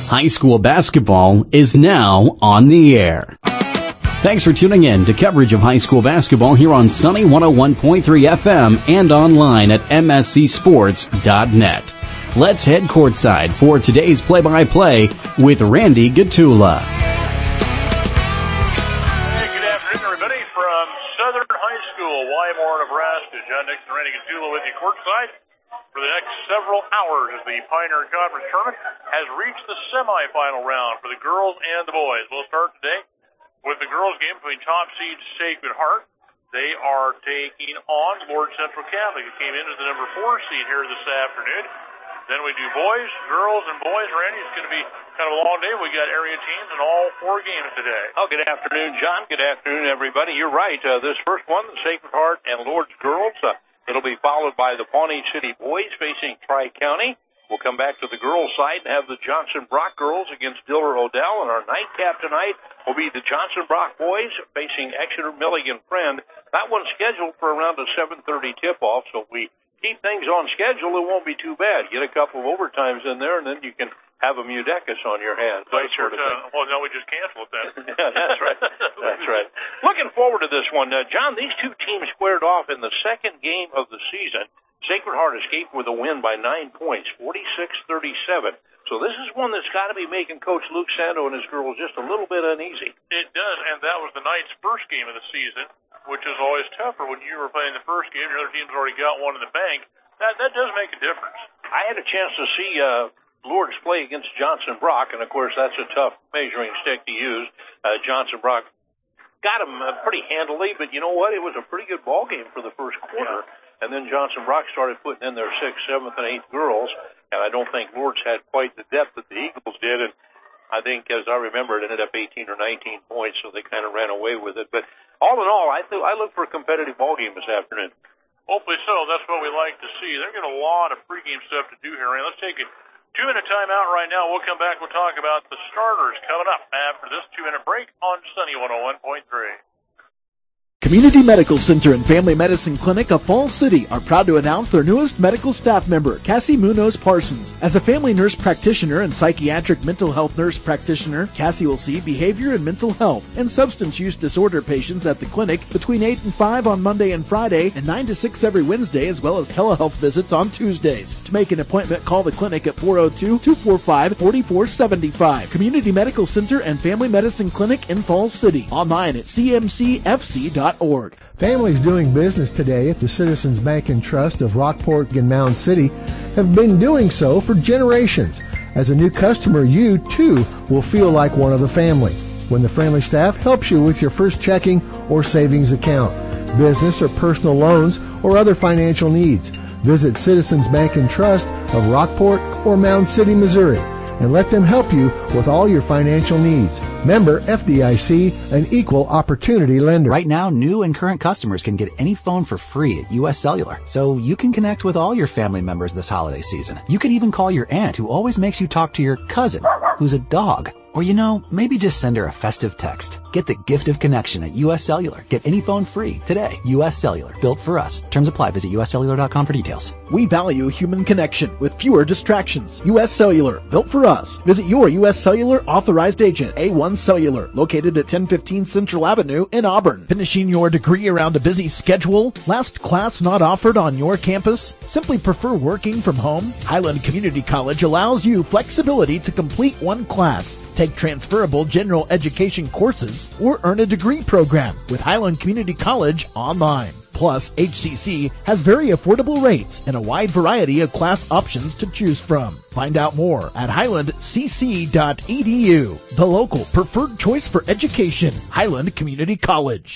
High school basketball is now on the air. Thanks for tuning in to coverage of high school basketball here on Sunny 101.3 FM and online at mscsports.net. Let's head courtside for today's play-by-play with Randy Gatula. Hey, good afternoon, everybody, from Southern High School, Wymore, Nebraska. John Dixon, Randy Gatula with you courtside for the next several hours as the Pioneer Conference Tournament has reached the semifinal round for the girls and the boys. We'll start today with the girls' game between top seed Sacred Heart. They are taking on Lord Central Catholic, who came in as the number 4 seed here this afternoon. Then we do boys, girls, and boys. Randy, it's going to be kind of a long day. We got area teams in all 4 games today. Oh, good afternoon, John. Good afternoon, everybody. You're right. This first one, the Sacred Heart and Lord's girls, it'll be followed by the Pawnee City boys facing Tri-County. We'll come back to the girls' side and have the Johnson Brock girls against Diller Odell. And our nightcap tonight will be the Johnson Brock boys facing Exeter Milligan Friend. That one's scheduled for around a 7:30 tip-off, so if we keep things on schedule, it won't be too bad. Get a couple of overtimes in there, and then you can have a Mudecas on your hands. Well, no, we just canceled that. Yeah, that's right. That's right. Looking forward to this one. John, these two teams squared off in the second game of the season. Sacred Heart escaped with a win by 9 points, 46-37. So this is one that's got to be making Coach Luke Sando and his girls just a little bit uneasy. It does, and that was the Knights' first game of the season, which is always tougher when you were playing the first game. Your other team's already got one in the bank. That does make a difference. I had a chance to see Lourdes play against Johnson Brock, and of course that's a tough measuring stick to use. Johnson Brock got him pretty handily, but you know what? It was a pretty good ball game for the first quarter. Yeah. And then Johnson Brock started putting in their 6th, 7th, and 8th girls, and I don't think Lourdes had quite the depth that the Eagles did. And I think, as I remember, it ended up 18 or 19 points, so they kind of ran away with it. But all in all, I look for a competitive ball game this afternoon. Hopefully so. That's what we like to see. They've got a lot of pregame stuff to do here. And let's take a 2-minute timeout right now. We'll come back. We'll talk about the starters coming up after this 2-minute break on Sunny 101.3. Community Medical Center and Family Medicine Clinic of Falls City are proud to announce their newest medical staff member, Cassie Munoz Parsons. As a family nurse practitioner and psychiatric mental health nurse practitioner, Cassie will see behavior and mental health and substance use disorder patients at the clinic between 8 and 5 on Monday and Friday and 9 to 6 every Wednesday, as well as telehealth visits on Tuesdays. To make an appointment, call the clinic at 402-245-4475. Community Medical Center and Family Medicine Clinic in Falls City. Online at cmcfc.org. Families doing business today at the Citizens Bank and Trust of Rockport and Mound City have been doing so for generations. As a new customer, you, too, will feel like one of the family when the friendly staff helps you with your first checking or savings account, business or personal loans, or other financial needs. Visit Citizens Bank and Trust of Rockport or Mound City, Missouri, and let them help you with all your financial needs. Member FDIC, an equal opportunity lender. Right now, new and current customers can get any phone for free at U.S. Cellular, so you can connect with all your family members this holiday season. You can even call your aunt, who always makes you talk to your cousin, who's a dog. Or, maybe just send her a festive text. Get the gift of connection at U.S. Cellular. Get any phone free today. U.S. Cellular, built for us. Terms apply. Visit uscellular.com for details. We value human connection with fewer distractions. U.S. Cellular, built for us. Visit your U.S. Cellular authorized agent, A1 Cellular, located at 1015 Central Avenue in Auburn. Finishing your degree around a busy schedule? Last class not offered on your campus? Simply prefer working from home? Highland Community College allows you flexibility to complete one class, take transferable general education courses, or earn a degree program with Highland Community College online. Plus, HCC has very affordable rates and a wide variety of class options to choose from. Find out more at highlandcc.edu, the local preferred choice for education, Highland Community College.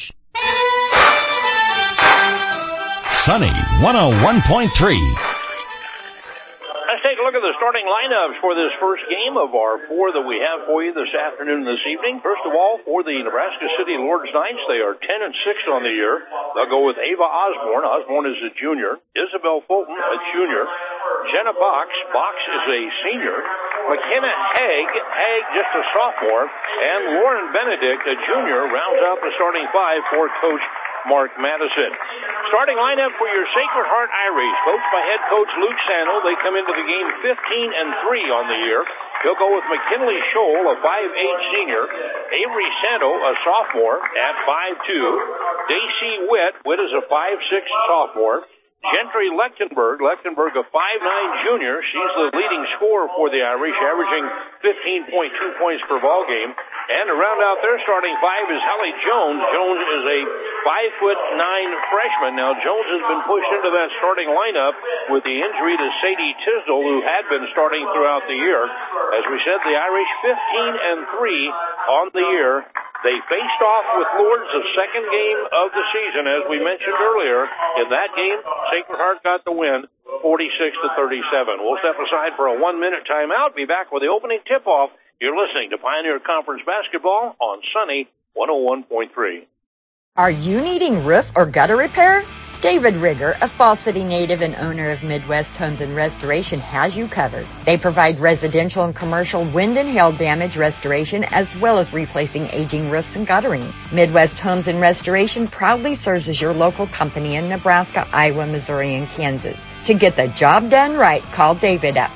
Sunny 101.3. Let's take a look at the starting lineups for this first game of our 4 that we have for you this afternoon and this evening. First of all, for the Nebraska City Lourdes Knights, they are 10-6 on the year. They'll go with Ava Osborne. Osborne is a junior. Isabel Fulton, a junior. Jenna Box. Box is a senior. McKenna Haig just a sophomore. And Lauren Benedict, a junior, rounds out the starting 5 for Coach Mark Madison. Starting lineup for your Sacred Heart Irish, coached by head coach Luke Sando. They come into the game 15-3 on the year. He'll go with McKinley Scholl, a 5'8 senior. Avery Santo, a sophomore, at 5'2. Daisy Witt. Witt is a 5'6 sophomore. Gentry Lechtenberg a 5'9 junior. She's the leading scorer for the Irish, averaging 15.2 points per ball game. And to round out their starting five is Holly Jones. Jones is a 5'9 freshman. Now, Jones has been pushed into that starting lineup with the injury to Sadie Tisdall, who had been starting throughout the year. As we said, the Irish 15-3 on the year. They faced off with Lourdes, the second game of the season, as we mentioned earlier. In that game, Sacred Heart got the win, 46-37. We'll step aside for a 1-minute timeout. Be back with the opening tip-off. You're listening to Pioneer Conference Basketball on Sunny 101.3. Are you needing roof or gutter repair? David Rigger, a Fall City native and owner of Midwest Homes and Restoration, has you covered. They provide residential and commercial wind and hail damage restoration as well as replacing aging roofs and guttering. Midwest Homes and Restoration proudly serves as your local company in Nebraska, Iowa, Missouri, and Kansas. To get the job done right, call David at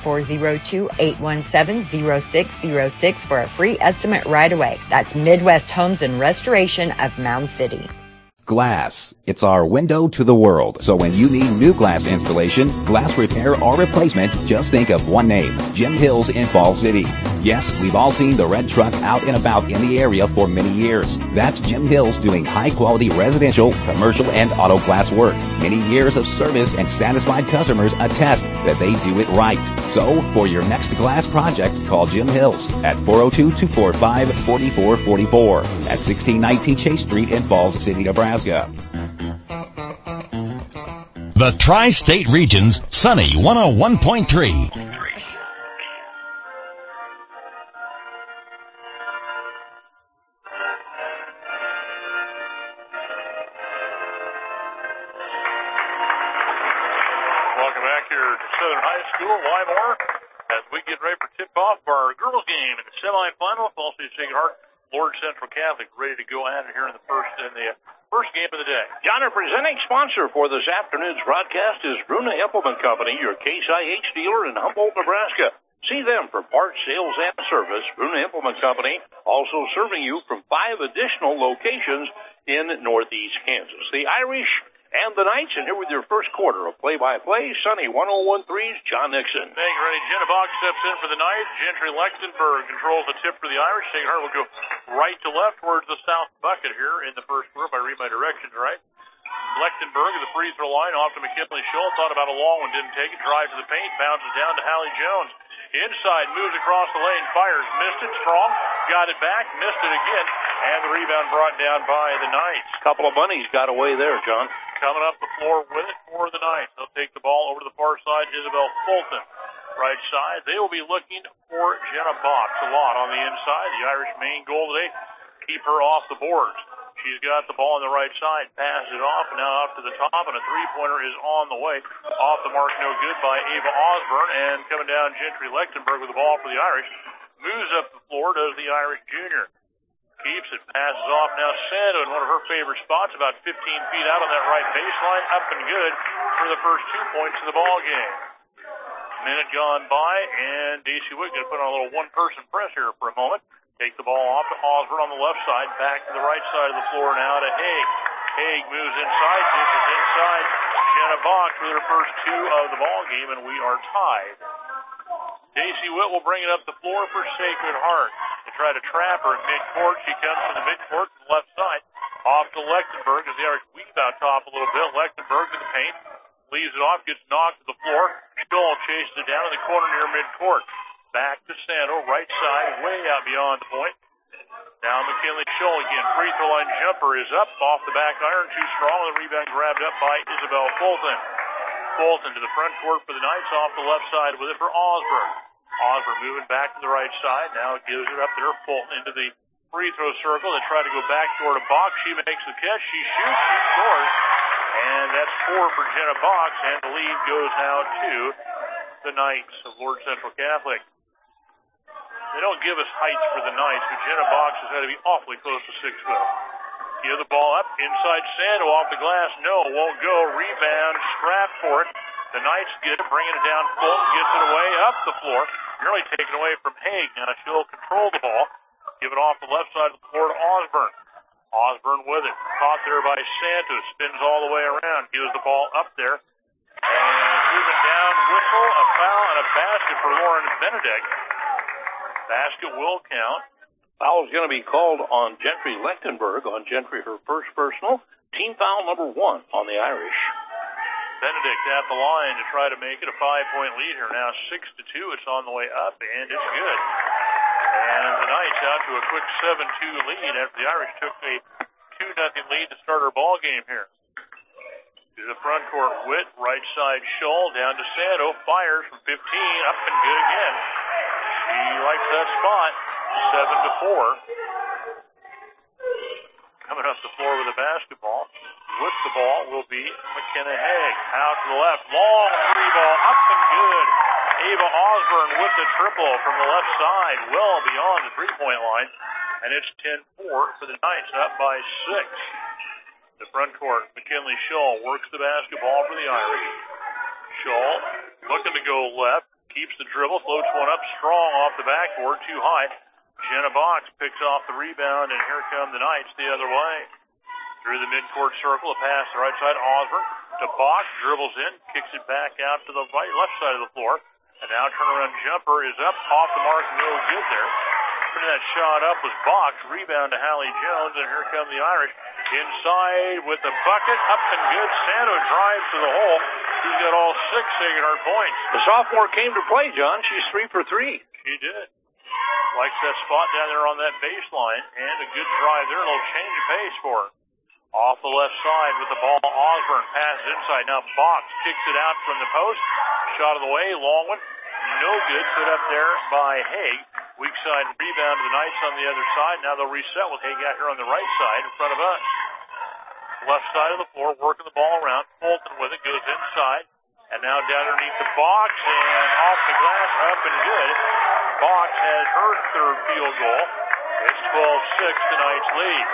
402-817-0606 for a free estimate right away. That's Midwest Homes and Restoration of Mound City. Glass. It's our window to the world. So when you need new glass installation, glass repair, or replacement, just think of one name, Jim Hills in Fall City. Yes, we've all seen the red truck out and about in the area for many years. That's Jim Hills doing high-quality residential, commercial, and auto glass work. Many years of service and satisfied customers attest that they do it right. So, for your next glass project, call Jim Hills at 402-245-4444 at 1619 Chase Street in Falls City, Nebraska. The Tri-State Region's Sunny 101.3. Lourdes Central Catholic ready to go at it here in the first game of the day. John, our presenting sponsor for this afternoon's broadcast is Bruna Implement Company, your Case IH dealer in Humboldt, Nebraska. See them for parts, sales, and service. Bruna Implement Company also serving you from 5 additional locations in northeast Kansas. The Irish and the Knights, and here with your first quarter of play-by-play, Sunny 101.3's John Nixon. Thank you, Ready. Jenna Bach steps in for the Knights. Gentry Lechtenberg controls the tip for the Irish. Sacred Heart will go right to left towards the south bucket here in the first quarter, if I read my directions right. Lechtenberg at the free throw line, off to McKinley Scholl. Thought about a long one, didn't take it. Drives to the paint, bounces down to Hallie Jones. Inside, moves across the lane, fires, missed it, strong, got it back, missed it again, and the rebound brought down by the Knights. Couple of bunnies got away there, John. Coming up the floor with it for the Knights. They'll take the ball over to the far side, Isabel Fulton. Right side, they will be looking for Jenna Box a lot on the inside. The Irish main goal today, keep her off the boards. She's got the ball on the right side, passes it off, and now up to the top, and a three-pointer is on the way. Off the mark, no good by Ava Osborne, and coming down Gentry Lechtenberg with the ball for the Irish. Moves up the floor, does the Irish junior. Keeps it, passes off now Santo in one of her favorite spots, about 15 feet out on that right baseline, up and good for the first 2 points of the ball game. Minute gone by, and Daisy Witt going to put on a little one-person press here for a moment. Take the ball off to Osborne on the left side, back to the right side of the floor now to Haig. Haig moves inside, dishes inside. Jenna Box with her first 2 of the ball game, and we are tied. Daisy Witt will bring it up the floor for Sacred Heart. They try to trap her at midcourt. She comes to the midcourt to the left side. Off to Lechtenberg as the Irish weave out top a little bit. Lechtenberg to the paint. Leaves it off, gets knocked to the floor. Scholl chases it down in the corner near midcourt. Back to Santo, right side, way out beyond the point. Now McKinley Scholl again. Free throw line jumper is up off the back iron. Too strong. The rebound grabbed up by Isabel Fulton. Fulton to the front court for the Knights, off the left side with it for Osborne. Osborne moving back to the right side. Now it gives it up there. Fulton into the free throw circle. They try to go back door to Box. She makes the catch. She shoots. She scores. And that's 4 for Jenna Box. And the lead goes now to the Knights of Lourdes Central Catholic. They don't give us heights for the Knights, but Jenna Box has had to be awfully close to 6 foot. Give the ball up. Inside Santo off the glass. No, won't go. Rebound. Scrap for it. The Knights get it, bringing it down. Fulton gets it away up the floor. Nearly taken away from Haig. Now she'll control the ball. Give it off the left side of the floor to Osborne. Osborne with it. Caught there by Santos. Spins all the way around. Gives the ball up there. And moving down, whistle, a foul, and a basket for Lauren Benedict. Basket will count. Foul is going to be called on Gentry Lechtenberg. On Gentry, her first personal. Team foul number 1 on the Irish. Benedict at the line to try to make it a 5-point lead here. Now 6-2. It's on the way up, and it's good. And the Knights out to a quick 7-2 lead after the Irish took a 2-0 lead to start our ball game here. To the front court, Witt, right side Scholl, down to Santo, fires from 15, up and good again. She likes that spot, 7-4. Coming up the floor with a basketball. With the ball will be McKenna Haig. Out to the left, long three ball, up and good. Ava Osborne with the triple from the left side, well beyond the three-point line. And it's 10-4 for the Knights, up by 6. The front court, McKinley Scholl works the basketball for the Irish. Scholl looking to go left, keeps the dribble, floats one up strong off the backboard, too high. Jenna Box picks off the rebound, and here come the Knights the other way. Through the midcourt circle, a pass to the right side, Osborne to Box, dribbles in, kicks it back out to the left side of the floor. And now turnaround jumper is up, off the mark, no good there. Putting that shot up was Box, rebound to Hallie Jones, and here come the Irish. Inside with the bucket, up and good. Santo drives to the hole. He's got all 6 Sacred Heart points. The sophomore came to play, John. She's 3 for 3. She did. Likes that spot down there on that baseline, and a good drive there. A little change of pace for her. Off the left side with the ball, Osborne passes inside. Now Box kicks it out from the post. Shot of the way, long one. No good. Put up there by Haig. Weak side rebound to the Knights on the other side. Now they'll reset with Haig out here on the right side in front of us. Left side of the floor, working the ball around. Fulton with it, goes inside. And now down underneath the Box and off the glass, up and good. Box has her third field goal. It's 12-6, the Knights lead.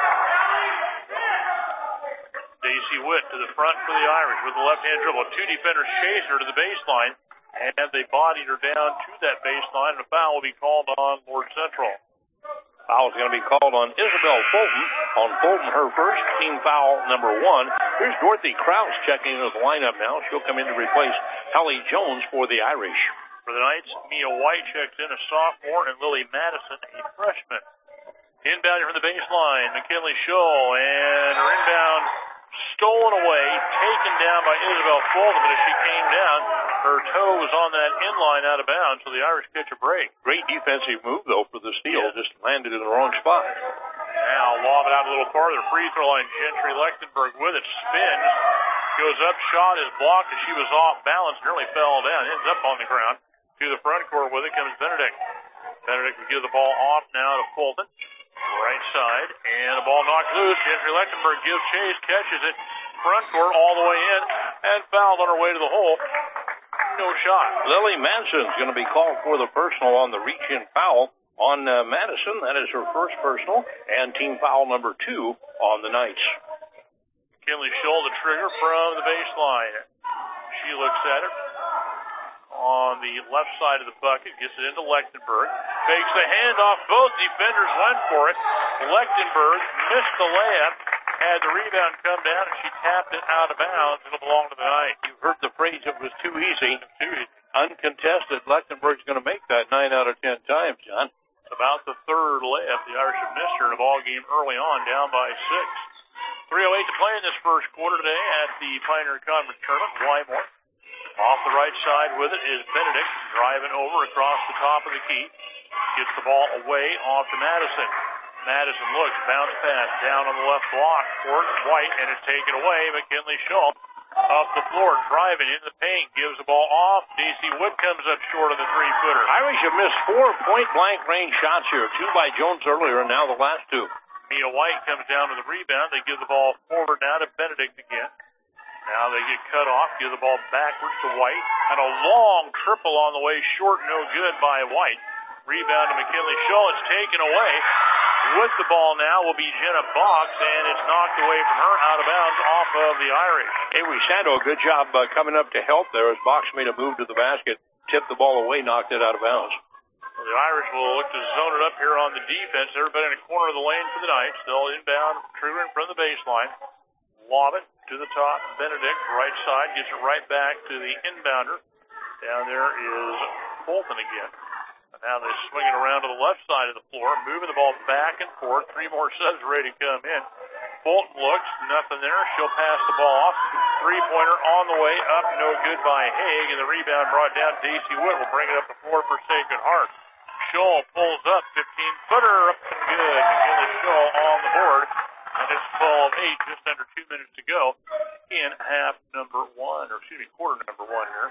Daisy Witt to the front for the Irish with the left-hand dribble. 2 defenders chase her to the baseline, and they bodied her down to that baseline, and a foul will be called on Lord Central. Foul is going to be called on Isabel Fulton. On Fulton, her first, team foul number 1. Here's Dorothy Krause checking into the lineup now. She'll come in to replace Hallie Jones for the Irish. For the Knights, Mia White checks in, a sophomore, and Lily Madison, a freshman. Inbound from the baseline, McKinley Scholl, and her inbound stolen away, taken down by Isabel Fulton, but as she came down, her toe was on that inline out of bounds, so the Irish catch a break. Great defensive move, though, for the steal. Yeah. Just landed in the wrong spot. Now, lob it out a little farther. Free throw line, Gentry Lechtenberg with it. Spins, goes up, shot is blocked, and she was off balance, nearly fell down, ends up on the ground. To the front court with it comes Benedict. Benedict will give the ball off now to Fulton. Right side, and the ball knocked loose. Gentry Lechtenberg gives chase, catches it. Front court all the way in, and fouled on her way to the hole. No shot. Lily Manson's going to be called for the personal on the reach-in foul on Madison. That is her first personal, and team foul number 2 on the Knights. McKinley Scholl, the trigger from the baseline. She looks at it on the left side of the bucket, gets it into Lechtenberg, fakes the handoff, both defenders went for it. Lechtenberg missed the layup, had the rebound come down, and she tapped it out of bounds. It'll belong to the Knights. You've heard the phrase, it was too easy. Uncontested, Lechtenberg's going to make that 9 out of 10 times, John. It's about the third layup the Irish have missed her in a ball game early on, down by 6. 3:08 to play in this first quarter today at the Pioneer Conference Tournament. Wymore off the right side with it is Benedict, driving over across the top of the key. Gets the ball away off to Madison. Madison looks, bounce pass down on the left block. Court White, and it's taken away. McKinley Scholl off the floor, driving in the paint, gives the ball off. DC Wood comes up short of the 3-footer. Irish have missed 4 point-blank range shots here. 2 by Jones earlier, and now the last 2. Mia White comes down to the rebound. They give the ball forward now to Benedict again. Now they get cut off, give the ball backwards to White, and a long triple on the way short, no good by White. Rebound to McKinley Scholl. It's taken away, With the ball now will be Jenna Box, and it's knocked away from her out of bounds off of the Irish. Avery Sando, a good job coming up to help there as Box made a move to the basket, tipped the ball away, knocked it out of bounds. Well, the Irish will look to zone it up here on the defense. Everybody in the corner of the lane for the Knights. They'll inbound Kruger in front of the baseline. Lob it to the top. Benedict, right side, gets it right back to the inbounder. Down there is Bolton again. Now they swing it around to the left side of the floor, moving the ball back and forth. 3 more subs ready to come in. Bolton looks, nothing there. She'll pass the ball off. 3-pointer on the way up, no good by Haig, and the rebound brought down. Daisy Wood will bring it up the floor for Sacred Heart. Scholl pulls up, 15-footer up and good. McKinley Scholl on the board, and it's 12-8, just under 2 minutes to go in quarter number 1 here.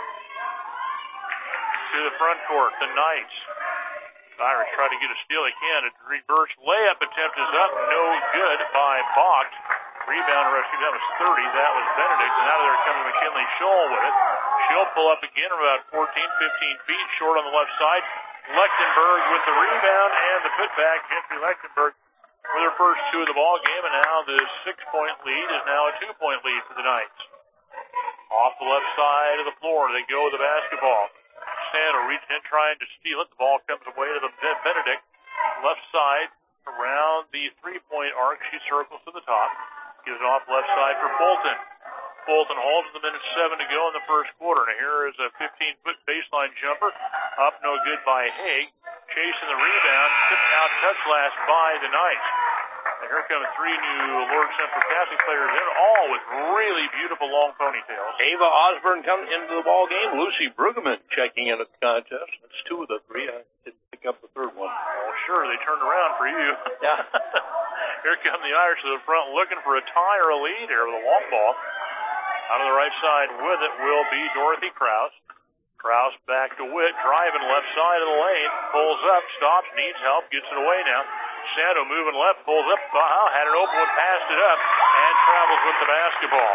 To the front court, the Knights. Irish try to get a steal. They can. A reverse layup attempt is up. No good by Box. Rebound rush. That was 30. That was Benedict. And out of there comes McKinley Scholl with it. She'll pull up again about 14, 15 feet. Short on the left side. Lechtenberg with the rebound and the putback. Gentry Lechtenberg with her first 2 of the ball game. And now the 6-point lead is now a 2-point lead for the Knights. Off the left side of the floor, they go with the basketball. Sando reaches in trying to steal it. The ball comes away to the Benedict. Left side around the 3-point arc. She circles to the top. Gives it off left side for Bolton. Bolton holds the minute 7 to go in the first quarter. Now here is a 15-foot baseline jumper. Up, no good by Haig. Chasing the rebound. Tipped out touch last by the Knights. And here come 3 new Lord Central Catholic players in, all with really beautiful long ponytails. Ava Osborne comes into the ball game. Lucy Brueggemann checking in at the contest. That's 2 of the 3. I didn't pick up the 3rd one. Well, sure, they turned around for you. Yeah. Here come the Irish to the front looking for a tie or a lead here with a long ball. Out of the right side with it will be Dorothy Krause. Krause back to Witt, driving left side of the lane. Pulls up, stops, needs help, gets it away now. Sando moving left, pulls up, had an open one, passed it up, and travels with the basketball.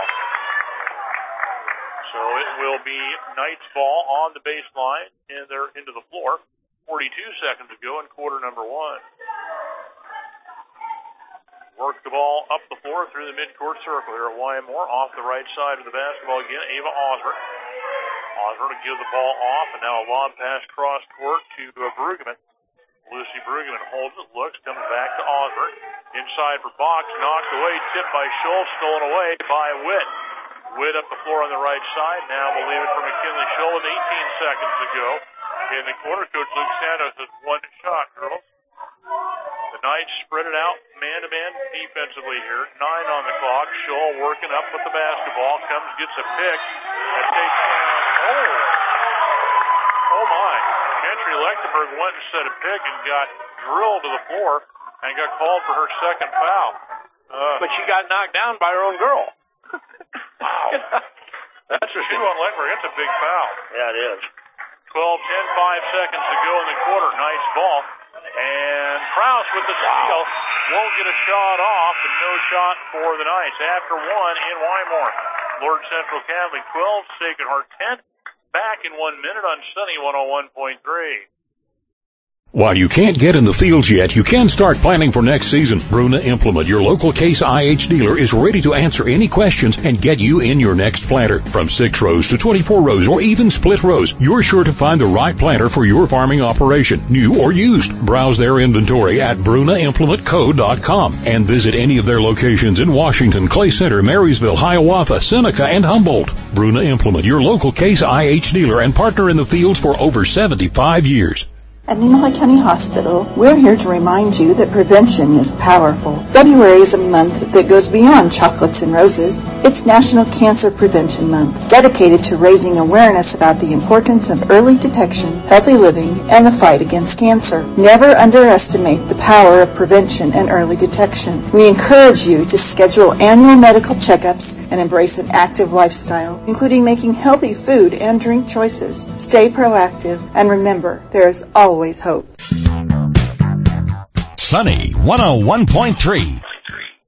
So it will be Knights ball on the baseline, and they're into the floor. 42 seconds to go in quarter number 1. Work the ball up the floor through the midcourt circle here at Wymore. Off the right side of the basketball again, Ava Osborne. Osborne will give the ball off, and now a lob pass cross court to Brueggemann. Lucy Brueggemann holds it, looks, comes back to Osborne. Inside for Box, knocked away, tipped by Scholl, stolen away by Witt. Witt up the floor on the right side. Now we'll leave it for McKinley Scholl with 18 seconds to go. In the corner, Coach Luke Santos has 1 shot, girls. The Knights spread it out man-to-man defensively here. 9 on the clock. Scholl working up with the basketball. Comes, gets a pick. That takes down. Oh my. Gentry Lechtenberg went and set a pick and got drilled to the floor and got called for her 2nd foul. But she got knocked down by her own girl. Wow. That's a 2 on Lechtenberg. That's a big foul. Yeah, it is. 12-10, 5 seconds to go in the quarter. Knights ball. And Krause with the steal. Won't get a shot off, and no shot for the Knights. After 1 in Wymore. Lord Central Catholic 12, Sacred Heart 10. Back in 1 minute on Sunny 101.3. While you can't get in the fields yet, you can start planning for next season. Bruna Implement, your local Case IH dealer, is ready to answer any questions and get you in your next planter. From 6 rows to 24 rows or even split rows, you're sure to find the right planter for your farming operation, new or used. Browse their inventory at BrunaImplementCo.com and visit any of their locations in Washington, Clay Center, Marysville, Hiawatha, Seneca, and Humboldt. Bruna Implement, your local Case IH dealer and partner in the fields for over 75 years. At Nemaha County Hospital, we're here to remind you that prevention is powerful. February is a month that goes beyond chocolates and roses. It's National Cancer Prevention Month, dedicated to raising awareness about the importance of early detection, healthy living, and the fight against cancer. Never underestimate the power of prevention and early detection. We encourage you to schedule annual medical checkups and embrace an active lifestyle, including making healthy food and drink choices. Stay proactive, and remember, there is always hope. Sunny 101.3.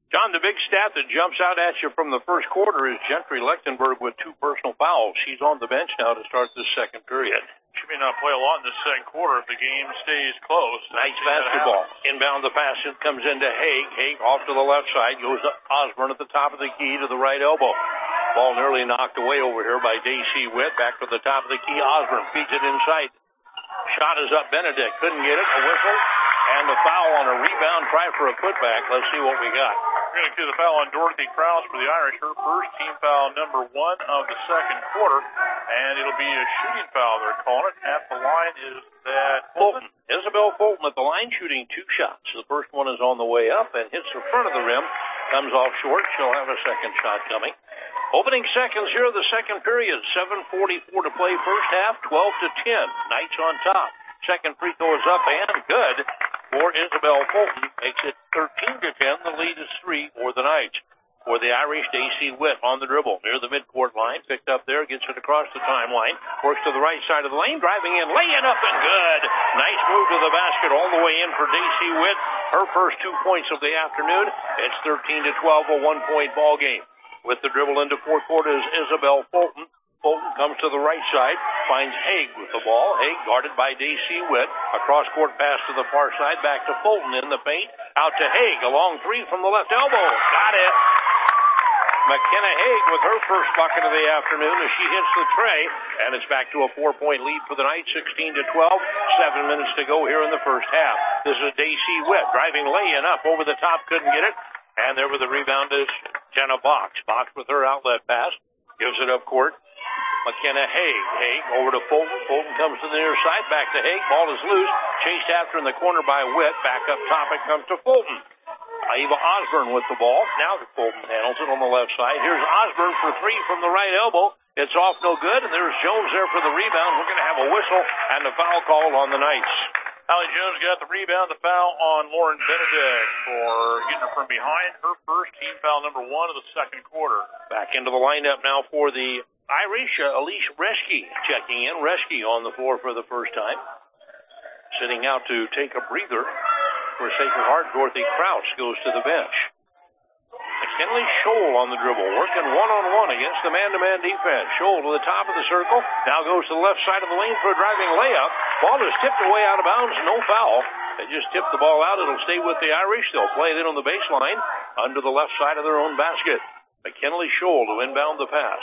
John, the big stat that jumps out at you from the first quarter is Gentry Lechtenberg with 2 personal fouls. She's on the bench now to start this second period. She may not play a lot in the second quarter if the game stays close. Nice basketball. Inbound the pass comes into Haig. Haig off to the left side. Goes to Osborne at the top of the key to the right elbow. Ball nearly knocked away over here by Daisy Witt. Back to the top of the key. Osborne feeds it inside. Shot is up. Benedict couldn't get it. A whistle. And the foul on a rebound. Try for a putback. Let's see what we got. We're going to see the foul on Dorothy Krause for the Irish. Her first team foul, number 1 of the second quarter. And it'll be a shooting foul, they're calling it. At the line is that Fulton. Isabel Fulton at the line shooting 2 shots. The first one is on the way up and hits the front of the rim. Comes off short. She'll have a second shot coming. Opening seconds here of the second period. 7:44 to play first half. 12-10. Knights on top. Second free throw is up and good for Isabel Fulton. Makes it 13-10. The lead is 3 for the Knights. For the Irish, Daisy Witt on the dribble near the midcourt line. Picked up there, gets it across the timeline. Works to the right side of the lane, driving in, laying up and good. Nice move to the basket all the way in for Daisy Witt. Her first 2 points of the afternoon. It's 13-12, a 1-point ball game. With the dribble into forecourt is Isabel Fulton. Fulton comes to the right side, finds Haig with the ball. Haig guarded by Daisy Witt. A cross-court pass to the far side, back to Fulton in the paint. Out to Haig, a long 3 from the left elbow. Got it. McKenna Haig with her first bucket of the afternoon as she hits the tray. And it's back to a 4-point lead for the Knights, 16-12. 7 minutes to go here in the first half. This is Daisy Witt driving laying up over the top, couldn't get it. And there with the rebound is Jenna Box. Box with her outlet pass. Gives it up court. McKenna Haig. Haig over to Fulton. Fulton comes to the near side. Back to Haig. Ball is loose. Chased after in the corner by Witt. Back up top it comes to Fulton. Eva Osborne with the ball. Now Fulton handles it on the left side. Here's Osborne for 3 from the right elbow. It's off no good. And there's Jones there for the rebound. We're going to have a whistle and a foul call on the Knights. Allie Jones got the rebound, the foul on Lauren Benedict for getting her from behind. Her first team foul, number 1 of the second quarter. Back into the lineup now for the Irish, Elise Reschke checking in. Reschke on the floor for the first time. Sitting out to take a breather for Sacred Heart. Dorothy Krause goes to the bench. McKinley Scholl on the dribble, working one-on-one against the man-to-man defense. Scholl to the top of the circle, now goes to the left side of the lane for a driving layup. Ball is tipped away out of bounds, no foul. They just tipped the ball out. It'll stay with the Irish. They'll play it in on the baseline under the left side of their own basket. McKinley Scholl to inbound the pass.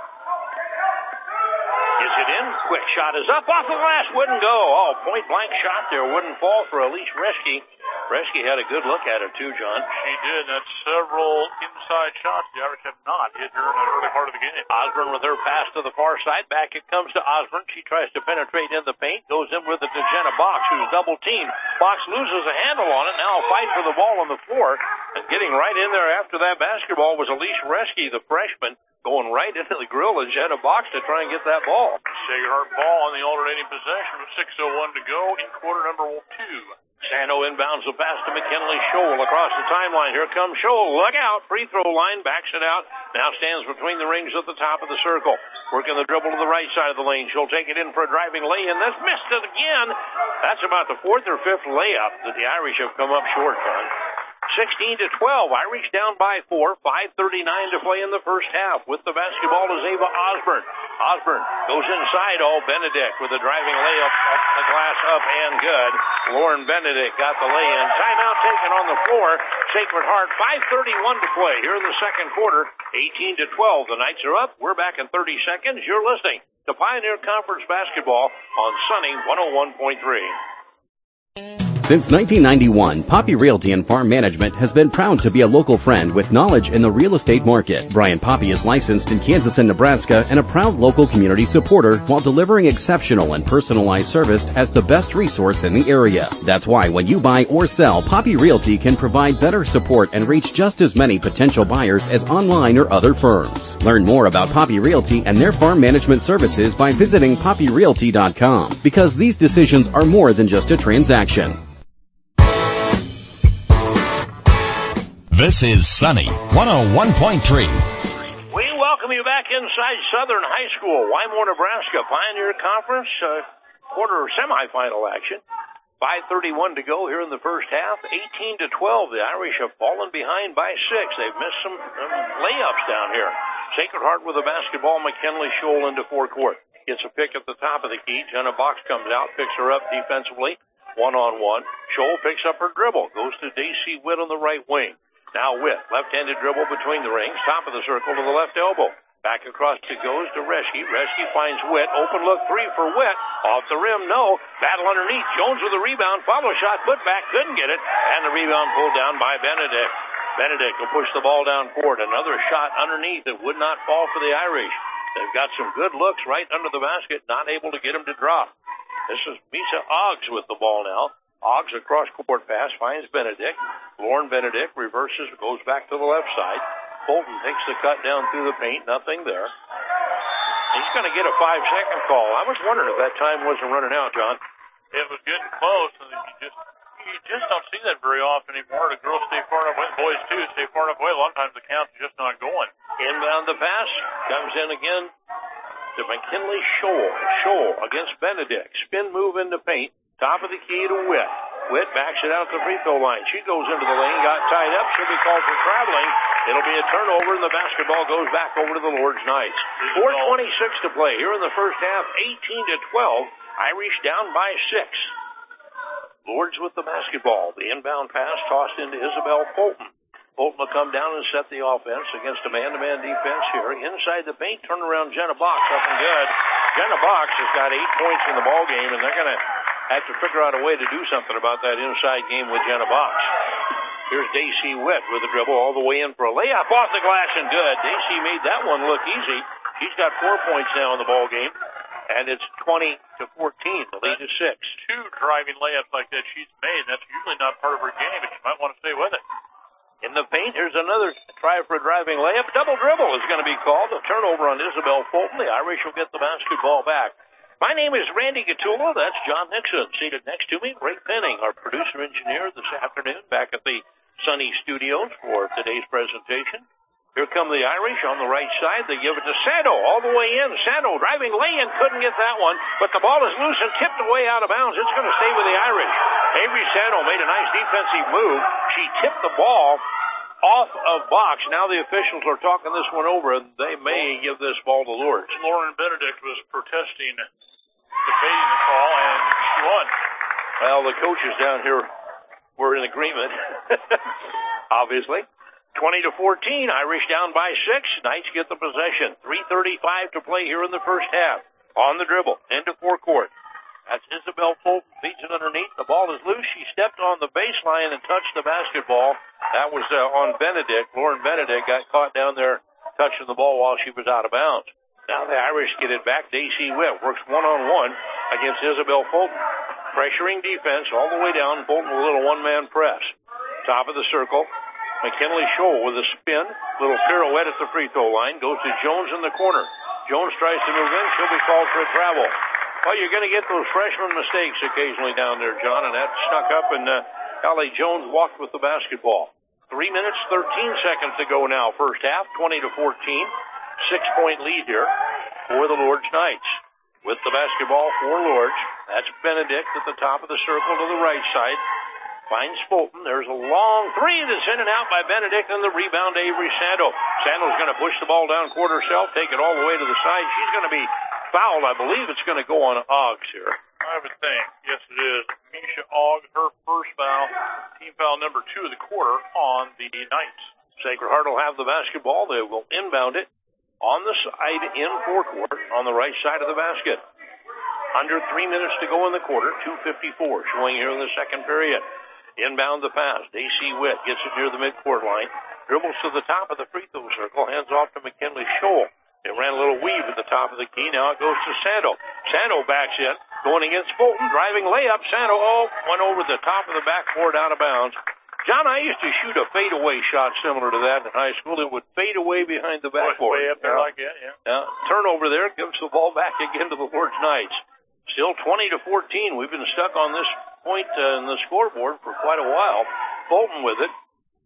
Gets it in. Quick shot is up. Off the glass. Wouldn't go. Oh, point-blank shot there. Wouldn't fall for Elise Reschke. Reschke had a good look at it, too, John. She did. That's several inside shots. The Irish have not hit her in the early part of the game. Osborne with her pass to the far side. Back it comes to Osborne. She tries to penetrate in the paint. Goes in with it to Jenna Box, who's double-teamed. Box loses a handle on it. Now a fight for the ball on the floor. And getting right in there after that basketball was Elise Reschke, the freshman, going right into the grill of Jenna Box to try and get that ball. Sacred Heart ball on the alternating possession with 6:01 to go in quarter number 2. Sano inbounds the pass to McKinley Scholl across the timeline. Here comes Scholl. Look out. Free throw line. Backs it out. Now stands between the rings at the top of the circle. Working the dribble to the right side of the lane. She'll take it in for a driving lay-in. That's missed it again. That's about the 4th or 5th layup that the Irish have come up short on. 16-12. Irish down by 4. 5:39 to play in the first half. With the basketball is Ava Osborne. Osborne goes inside. Oh, Benedict with a driving layup off the glass, up and good. Lauren Benedict got the lay-in. Timeout taken on the floor. Sacred Heart, 5:31 to play here in the second quarter. 18-12. The Knights are up. We're back in 30 seconds. You're listening to Pioneer Conference Basketball on Sunny 101.3. Since 1991, Poppy Realty and Farm Management has been proud to be a local friend with knowledge in the real estate market. Brian Poppy is licensed in Kansas and Nebraska and a proud local community supporter while delivering exceptional and personalized service as the best resource in the area. That's why when you buy or sell, Poppy Realty can provide better support and reach just as many potential buyers as online or other firms. Learn more about Poppy Realty and their farm management services by visiting poppyrealty.com, because these decisions are more than just a transaction. This is Sunny 101.3. We welcome you back inside Southern High School, Wymore, Nebraska. Pioneer Conference quarter semifinal action. 5:31 to go here in the first half. 18-12. The Irish have fallen behind by 6. They've missed some layups down here. Sacred Heart with the basketball. McKinley Scholl into forecourt. Gets a pick at the top of the key. Jenna Box comes out, picks her up defensively. One-on-one. Scholl picks up her dribble. Goes to Daisy Witt on the right wing. Now Witt. Left-handed dribble between the rings. Top of the circle to the left elbow. Back across it goes to Reschke. Reschke finds Witt. Open look 3 for Witt. Off the rim, no. Battle underneath. Jones with the rebound. Follow shot. Put back. Couldn't get it. And the rebound pulled down by Benedict. Benedict will push the ball down court. Another shot underneath that would not fall for the Irish. They've got some good looks right under the basket. Not able to get him to drop. This is Misa Oggs with the ball now. Oggs across court pass. Finds Benedict. Lauren Benedict reverses. Goes back to the left side. Fulton takes the cut down through the paint. Nothing there. He's going to get a 5-second call. I was wondering if that time wasn't running out, John. It was getting close, and you just don't see that very often anymore. The girls stay far enough away. The boys, too, stay far enough away. A lot of times the count's just not going. Inbound the pass. Comes in again to McKinley Scholl. Scholl against Benedict. Spin move into paint. Top of the key to Witt. Witt backs it out to the free throw line. She goes into the lane, got tied up. She'll be called for traveling. It'll be a turnover, and the basketball goes back over to the Lord's Knights. 4:26 to play here in the first half. 18-12. Irish down by 6. Lords with the basketball. The inbound pass tossed into Isabel Fulton. Fulton will come down and set the offense against a man-to-man defense here. Inside the paint, turn around Jenna Box, up and good. Jenna Box has got 8 points in the ball game, and they're going to have to figure out a way to do something about that inside game with Jenna Box. Here's Daisy Witt with the dribble all the way in for a layup off the glass and good. Daisy made that one look easy. She's got 4 points now in the ball game, and it's 20-14. The lead is 6. 2 driving layups like that she's made. That's usually not part of her game, but she might want to stay with it. In the paint, here's another try for a driving layup. Double dribble is going to be called. A turnover on Isabel Fulton. The Irish will get the basketball back. My name is Randy Gattulla. That's John Nixon. Seated next to me, Ray Penning, our producer-engineer this afternoon, back at the Sunny Studios for today's presentation. Here come the Irish on the right side. They give it to Sando all the way in. Sando driving lay-in, couldn't get that one, but the ball is loose and tipped away out of bounds. It's going to stay with the Irish. Avery Sando made a nice defensive move. She tipped the ball off of Box. Now the officials are talking this one over, and they may give this ball to Lourdes. Lauren Benedict was protesting, debating the call, and she won. Well, the coaches down here were in agreement, obviously. 20-14, Irish down by 6. Knights get the possession. 3:35 to play here in the first half. On the dribble, into forecourt. That's Isabel Fulton, beats it underneath. The ball is loose. She stepped on the baseline and touched the basketball. That was on Benedict. Lauren Benedict got caught down there touching the ball while she was out of bounds. Now the Irish get it back. Daisy Witt works one-on-one against Isabel Fulton. Pressuring defense all the way down. Fulton with a little one-man press. Top of the circle. McKinley Scholl with a spin. Little pirouette at the free throw line. Goes to Jones in the corner. Jones tries to move in. She'll be called for a travel. Well, you're going to get those freshman mistakes occasionally down there, John, and that snuck up, and Callie Jones walked with the basketball. 3 minutes, 13 seconds to go now, first half, 20-14. 6-point lead here for the Lourdes Knights. With the basketball for Lourdes, that's Benedict at the top of the circle to the right side. Finds Fulton. There's a long three that's in and out by Benedict, and the rebound to Avery Sando. Sando's going to push the ball down court herself, take it all the way to the side. She's going to be fouled. I believe it's going to go on Oggs here. I would think. Yes, it is. Misha Ogg, her first foul, team foul number 2 of the quarter on the Knights. Sacred Heart will have the basketball. They will inbound it on the side in forecourt on the right side of the basket. Under 3 minutes to go in the quarter, 2:54 showing here in the second period. Inbound the pass. Daisy Witt gets it near the midcourt line. Dribbles to the top of the free throw circle. Hands off to McKinley Scholl. It ran a little weave at the top of the key. Now it goes to Sando. Sando backs in. Going against Fulton. Driving layup. Sando, went over the top of the backboard out of bounds. John, I used to shoot a fadeaway shot similar to that in high school. It would fade away behind the backboard. Way up there like that, yeah. Turnover there. Gives the ball back again to the Lourdes Knights. Still 20-14. We've been stuck on this point in the scoreboard for quite a while. Fulton with it.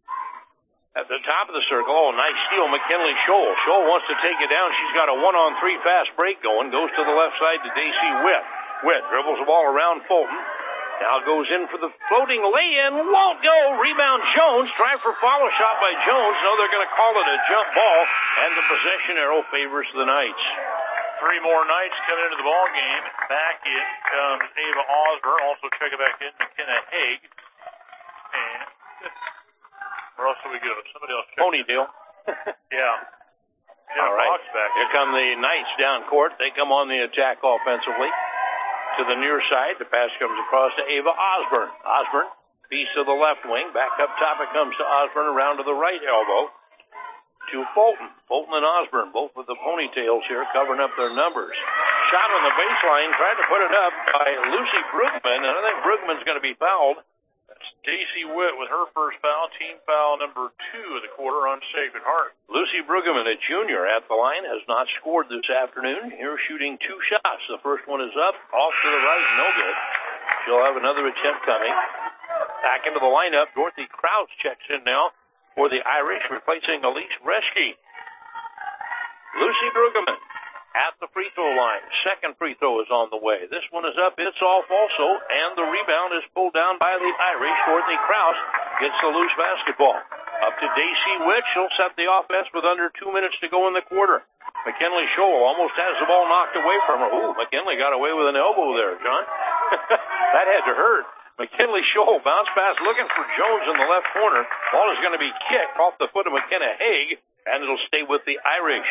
At the top of the circle, nice steal, McKinley Scholl. Scholl wants to take it down. She's got a 1-on-3 fast break going. Goes to the left side to Daisy Witt. Witt dribbles the ball around Fulton. Now goes in for the floating lay-in. Won't go. Rebound Jones. Try for follow shot by Jones. No, they're going to call it a jump ball, and the possession arrow favors the Knights. 3 more Knights coming into the ball game. Back in comes Ava Osborne. Also checking back in McKenna Haig. And where else do we go? Somebody else check. Ponytail. Yeah. All right. Here come the Knights down court. They come on the attack offensively. To the near side, the pass comes across to Ava Osborne. Osborne, piece to the left wing. Back up top, it comes to Osborne around to the right elbow. To Fulton. Fulton and Osborne, both with the ponytails here, covering up their numbers. Shot on the baseline, tried to put it up by Lucy Brugman, and I think Brugman's going to be fouled. That's Daisy Witt with her first foul, team foul number 2 of the quarter on Sacred Heart. Lucy Brugman, a junior at the line, has not scored this afternoon. Here shooting 2 shots. The first one is up, off to the right, no good. She'll have another attempt coming. Back into the lineup, Dorothy Krause checks in now for the Irish, replacing Elise Reschke. Lucy Brugman at the free throw line. Second free throw is on the way. This one is up. It's off also, and the rebound is pulled down by the Irish. Dorothy Krause gets the loose basketball. Up to Daisy Witt. She'll set the offense with under 2 minutes to go in the quarter. McKinley Scholl almost has the ball knocked away from her. Ooh, McKinley got away with an elbow there, John. That had to hurt. McKinley Scholl bounce pass looking for Jones in the left corner. Ball is going to be kicked off the foot of McKenna Haig, and it'll stay with the Irish.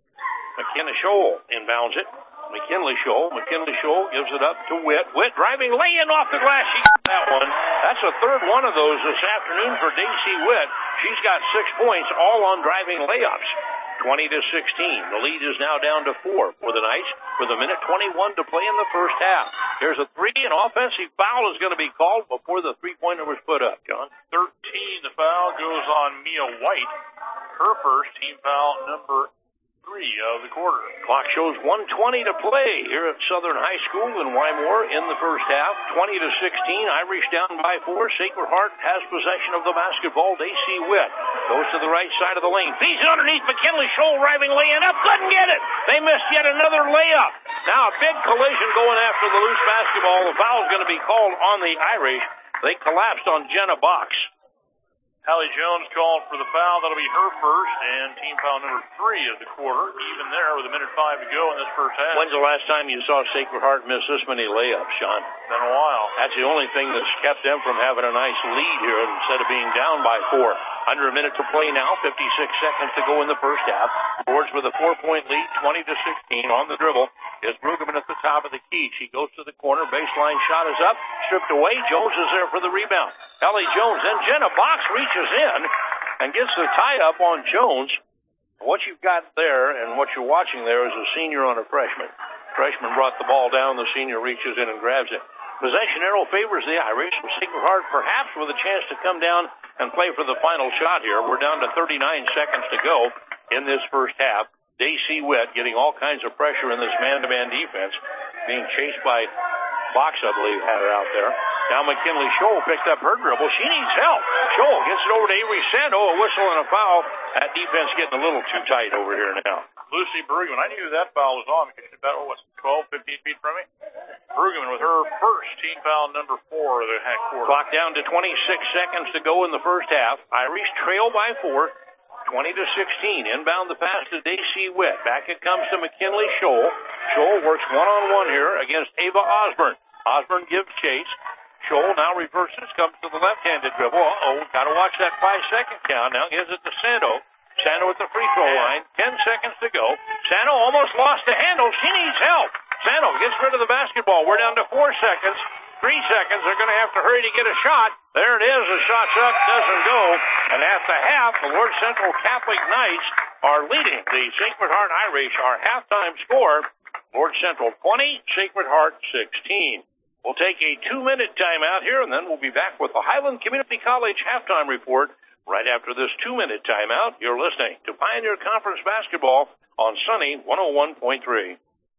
McKenna Scholl inbounds it. McKinley Scholl gives it up to Witt. Witt driving, lay-in off the glass. She got that one. That's the third one of those this afternoon for Daisy Witt. She's got 6 points, all on driving layups. 20-16. The lead is now down to 4 for the Knights with a minute 21 to play in the first half. Here's a 3, an offensive foul is going to be called before the three-pointer was put up, John. 13, the foul goes on Mia White. Her first, team foul number 3 of the quarter. Clock shows 1:20 to play here at Southern High School in Wymore in the first half. 20-16. Irish down by 4. Sacred Heart has possession of the basketball. Daisy Witt goes to the right side of the lane. Feeds it underneath. McKinley Scholl driving, laying up. Couldn't get it. They missed yet another layup. Now a big collision going after the loose basketball. The foul is going to be called on the Irish. They collapsed on Jenna Box. Hallie Jones called for the foul. That'll be her first, and team foul number 3 of the quarter. Even there with a minute 5 to go in this first half. When's the last time you saw Sacred Heart miss this many layups, Sean? Been a while. That's the only thing that's kept them from having a nice lead here instead of being down by 4. Under a minute to play now, 56 seconds to go in the first half. Boards with a 4-point lead, 20-16 on the dribble. Is Brugman at the top of the key. She goes to the corner. Baseline shot is up. Stripped away. Jones is there for the rebound. Ellie Jones. Then Jenna Box reaches in and gets the tie-up on Jones. What you've got there and what you're watching there is a senior on a freshman. Freshman brought the ball down. The senior reaches in and grabs it. Possession arrow favors the Irish. Sacred Heart perhaps with a chance to come down and play for the final shot here. We're down to 39 seconds to go in this first half. Daisy Witt getting all kinds of pressure in this man-to-man defense. Being chased by Box, I believe, had her out there. Now McKinley Scholl picked up her dribble. She needs help. Scholl gets it over to Avery Sando. A whistle and a foul. That defense getting a little too tight over here now. Lucy Brugman. I knew that foul was on because she's about, 12, 15 feet from me. Brugman with her first, team foul number 4 of the half quarter. Clock down to 26 seconds to go in the first half. Irish trail by 4. 20-16. Inbound the pass to Daisy Witt. Back it comes to McKinley Scholl. Scholl works one-on-one here against Ava Osborne. Osborne gives chase. Scholl now reverses, comes to the left-handed dribble. Got to watch that 5-second count. Now gives it to Sando. Sando at the free throw line. 10 seconds to go. Sando almost lost the handle. She needs help. Sando gets rid of the basketball. We're down to 4 seconds. 3 seconds. They're going to have to hurry to get a shot. There it is. The shot's up. Doesn't go. And at the half, the Lord Central Catholic Knights are leading the Sacred Heart Irish. Our halftime score, Lord Central 20, Sacred Heart 16. We'll take a 2-minute timeout here, and then we'll be back with the Highland Community College halftime report. Right after this 2-minute timeout, you're listening to Pioneer Conference Basketball on Sunny 101.3.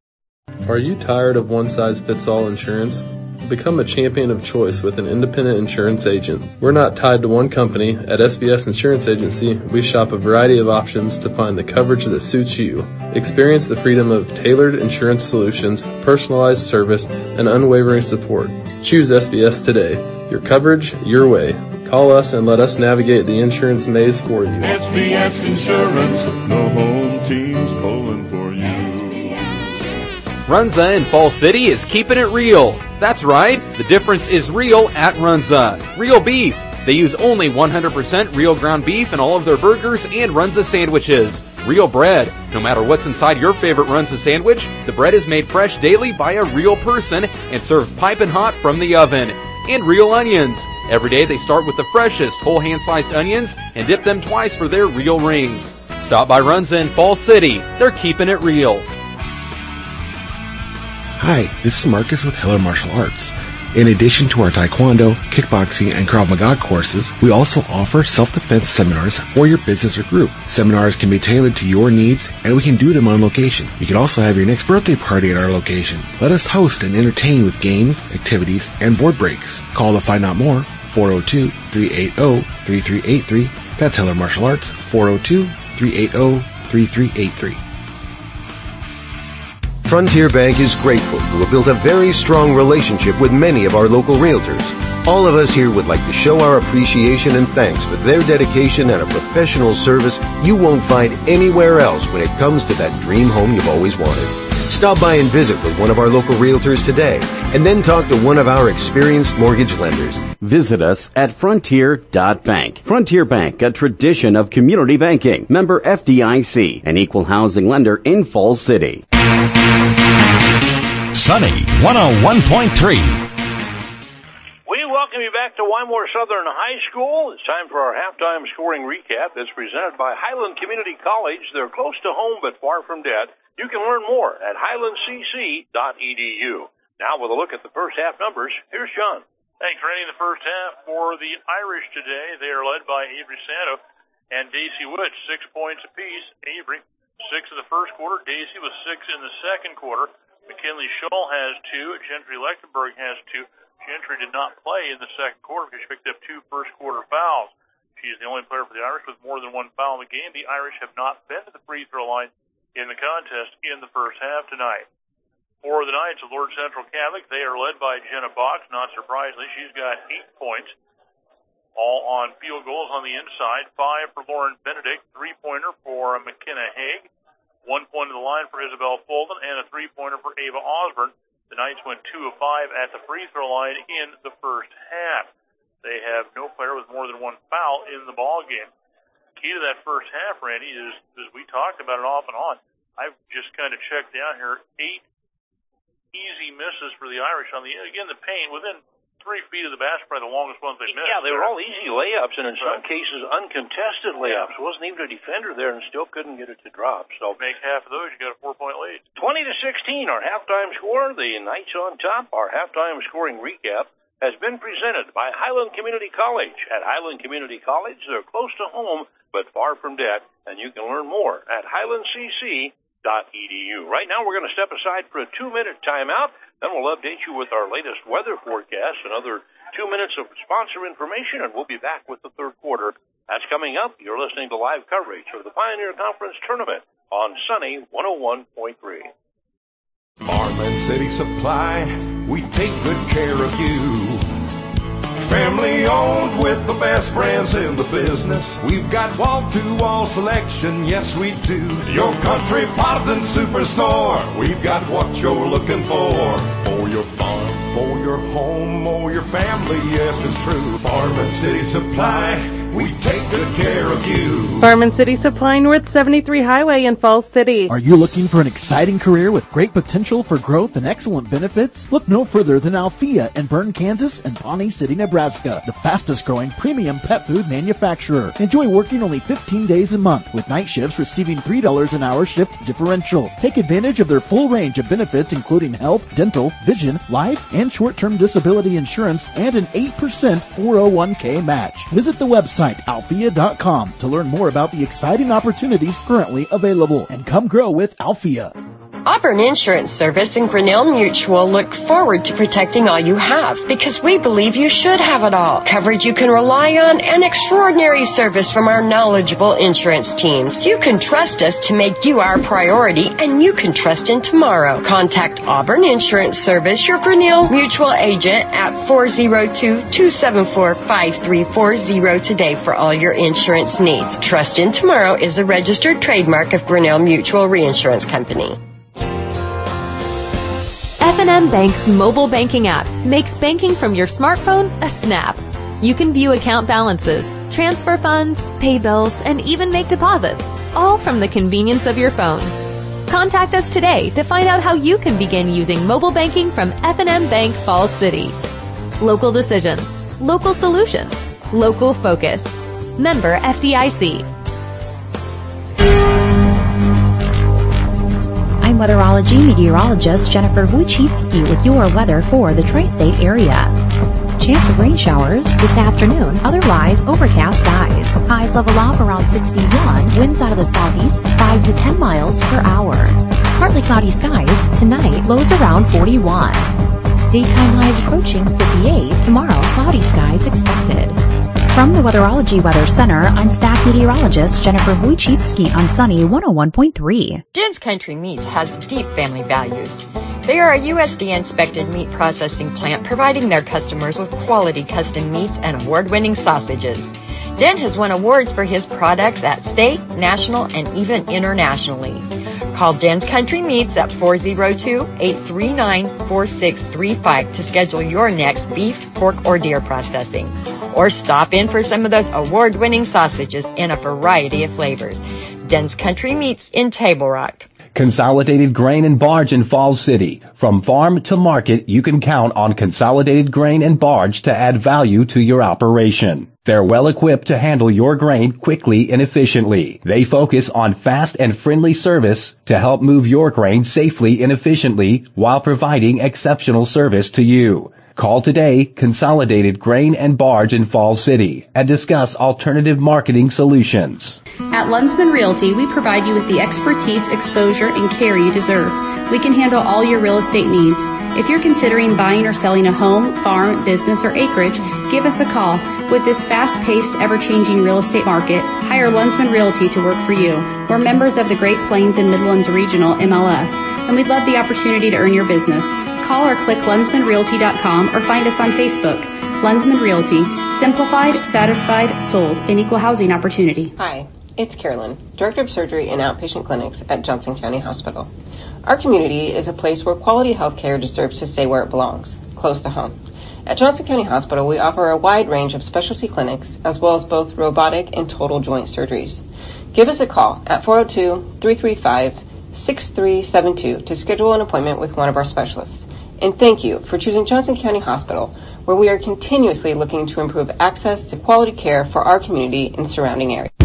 Are you tired of one-size-fits-all insurance? Become a champion of choice with an independent insurance agent. We're not tied to one company. At SBS Insurance Agency, we shop a variety of options to find the coverage that suits you. Experience the freedom of tailored insurance solutions, personalized service, and unwavering support. Choose SBS today. Your coverage, your way. Call us and let us navigate the insurance maze for you. SBS Insurance, the home team's pulling for you. Runza in Fall City is keeping it real. That's right, the difference is real at Runza. Real beef. They use only 100% real ground beef in all of their burgers and Runza sandwiches. Real bread. No matter what's inside your favorite Runza sandwich, the bread is made fresh daily by a real person and served piping hot from the oven. And real onions. Every day they start with the freshest whole hand-sliced onions and dip them twice for their real rings. Stop by Runza in Fall City. They're keeping it real. Hi, this is Marcus with Hiller Martial Arts. In addition to our Taekwondo, kickboxing, and Krav Maga courses, we also offer self-defense seminars for your business or group. Seminars can be tailored to your needs, and we can do them on location. You can also have your next birthday party at our location. Let us host and entertain you with games, activities, and board breaks. Call to find out more, 402-380-3383. That's Hiller Martial Arts, 402-380-3383. Frontier Bank is grateful to have built a very strong relationship with many of our local realtors. All of us here would like to show our appreciation and thanks for their dedication and a professional service you won't find anywhere else when it comes to that dream home you've always wanted. Stop by and visit with one of our local realtors today, and then talk to one of our experienced mortgage lenders. Visit us at Frontier.bank. Frontier Bank, a tradition of community banking. Member FDIC, an equal housing lender in Falls City. Sunny 101.3. We welcome you back to Wymore Southern High School. It's time for our halftime scoring recap that's presented by Highland Community College. They're close to home but far from debt. You can learn more at highlandcc.edu. Now with a look at the first half numbers, here's John. Thanks, Randy. The first half for the Irish today, they are led by Avery Santo and Daisy Wood, 6 points apiece. Avery, 6 in the first quarter. Daisy was 6 in the second quarter. McKinley Scholl has 2. Gentry Lechtenberg has 2. Gentry did not play in the second quarter because she picked up 2 first-quarter fouls. She is the only player for the Irish with more than 1 foul in the game. The Irish have not been to the free-throw line in the contest in the first half tonight. For the Knights of Lord Central Catholic, they are led by Jenna Box. Not surprisingly, she's got 8 points, all on field goals on the inside. 5 for Lauren Benedict, 3-pointer for McKenna Haig. 1 point to the line for Isabel Fulton, and a 3-pointer for Ava Osborne. The Knights went 2 of 5 at the free throw line in the first half. They have no player with more than 1 foul in the ball game. Key to that first half, Randy, is, as we talked about it off and on, I've just kind of checked down here, 8 easy misses for the Irish on the paint within 3 feet of the basket, probably the longest ones they missed. Yeah, they were all easy layups, and in some cases uncontested layups. Wasn't even a defender there, and still couldn't get it to drop. So make half of those, you got a 4-point lead. 20-16, our halftime score. The Knights on top. Our halftime scoring recap has been presented by Highland Community College. At Highland Community College, they're close to home but far from debt, and you can learn more at highlandcc.edu. Right now, we're going to step aside for a 2-minute timeout. Then we'll update you with our latest weather forecast, another 2 minutes of sponsor information, and we'll be back with the third quarter. That's coming up. You're listening to live coverage of the Pioneer Conference Tournament on Sunny 101.3. Marlin City Supply, we take good care of you. Family owned with the best brands in the business. We've got wall-to-wall selection, yes we do. Your Country Potton Superstore, we've got what you're looking for. For your farm, for your home, or your family, yes it's true. Farm and City Supply, we take good care of you. Farm and City Supply, North 73 Highway in Falls City. Are you looking for an exciting career with great potential for growth and excellent benefits? Look no further than Althea in Bern, Kansas and Pawnee City, Nebraska, the fastest growing premium pet food manufacturer. Enjoy working only 15 days a month with night shifts receiving $3 an hour shift differential. Take advantage of their full range of benefits including health, dental, vision, life, and short-term disability insurance and an 8% 401k match. Visit the website althea.com to learn more about the exciting opportunities currently available and come grow with Althea. Auburn Insurance Service and Grinnell Mutual look forward to protecting all you have because we believe you should have it all. Coverage you can rely on and extraordinary service from our knowledgeable insurance teams. You can trust us to make you our priority and you can trust in tomorrow. Contact Auburn Insurance Service, your Grinnell Mutual agent at 402-274-5340 today for all your insurance needs. Trust in Tomorrow is a registered trademark of Grinnell Mutual Reinsurance Company. F&M Bank's mobile banking app makes banking from your smartphone a snap. You can view account balances, transfer funds, pay bills, and even make deposits, all from the convenience of your phone. Contact us today to find out how you can begin using mobile banking from F&M Bank Falls City. Local decisions, local solutions, local focus. Member FDIC. I'm weatherology meteorologist Jennifer Wojcicki with your weather for the tri-state area. Chance of rain showers this afternoon, otherwise overcast skies. Highs level off around 61, winds out of the southeast 5 to 10 miles per hour. Partly cloudy skies tonight, lows around 41. Daytime highs approaching 58, tomorrow cloudy skies expected. From the Weatherology Weather Center, I'm staff meteorologist Jennifer Wojcicki on Sunny 101.3. Den's Country Meats has deep family values. They are a USDA-inspected meat processing plant providing their customers with quality custom meats and award-winning sausages. Den has won awards for his products at state, national, and even internationally. Call Den's Country Meats at 402-839-4635 to schedule your next beef, pork, or deer processing. Or stop in for some of those award-winning sausages in a variety of flavors. Den's Country Meats in Table Rock. Consolidated Grain and Barge in Falls City. From farm to market, you can count on Consolidated Grain and Barge to add value to your operation. They're well equipped to handle your grain quickly and efficiently. They focus on fast and friendly service to help move your grain safely and efficiently while providing exceptional service to you. Call today, Consolidated Grain and Barge in Falls City, and discuss alternative marketing solutions. At Lunsman Realty, we provide you with the expertise, exposure, and care you deserve. We can handle all your real estate needs. If you're considering buying or selling a home, farm, business, or acreage, give us a call. With this fast-paced, ever-changing real estate market, hire Lunsman Realty to work for you. We're members of the Great Plains and Midlands Regional MLS, and we'd love the opportunity to earn your business. Call or click LunsmanRealty.com or find us on Facebook. Lunsman Realty. Simplified, satisfied, sold, an equal housing opportunity. Hi, it's Carolyn, Director of Surgery and Outpatient Clinics at Johnson County Hospital. Our community is a place where quality health care deserves to stay where it belongs, close to home. At Johnson County Hospital, we offer a wide range of specialty clinics as well as both robotic and total joint surgeries. Give us a call at 402-335-6372 to schedule an appointment with one of our specialists. And thank you for choosing Johnson County Hospital, where we are continuously looking to improve access to quality care for our community and surrounding areas.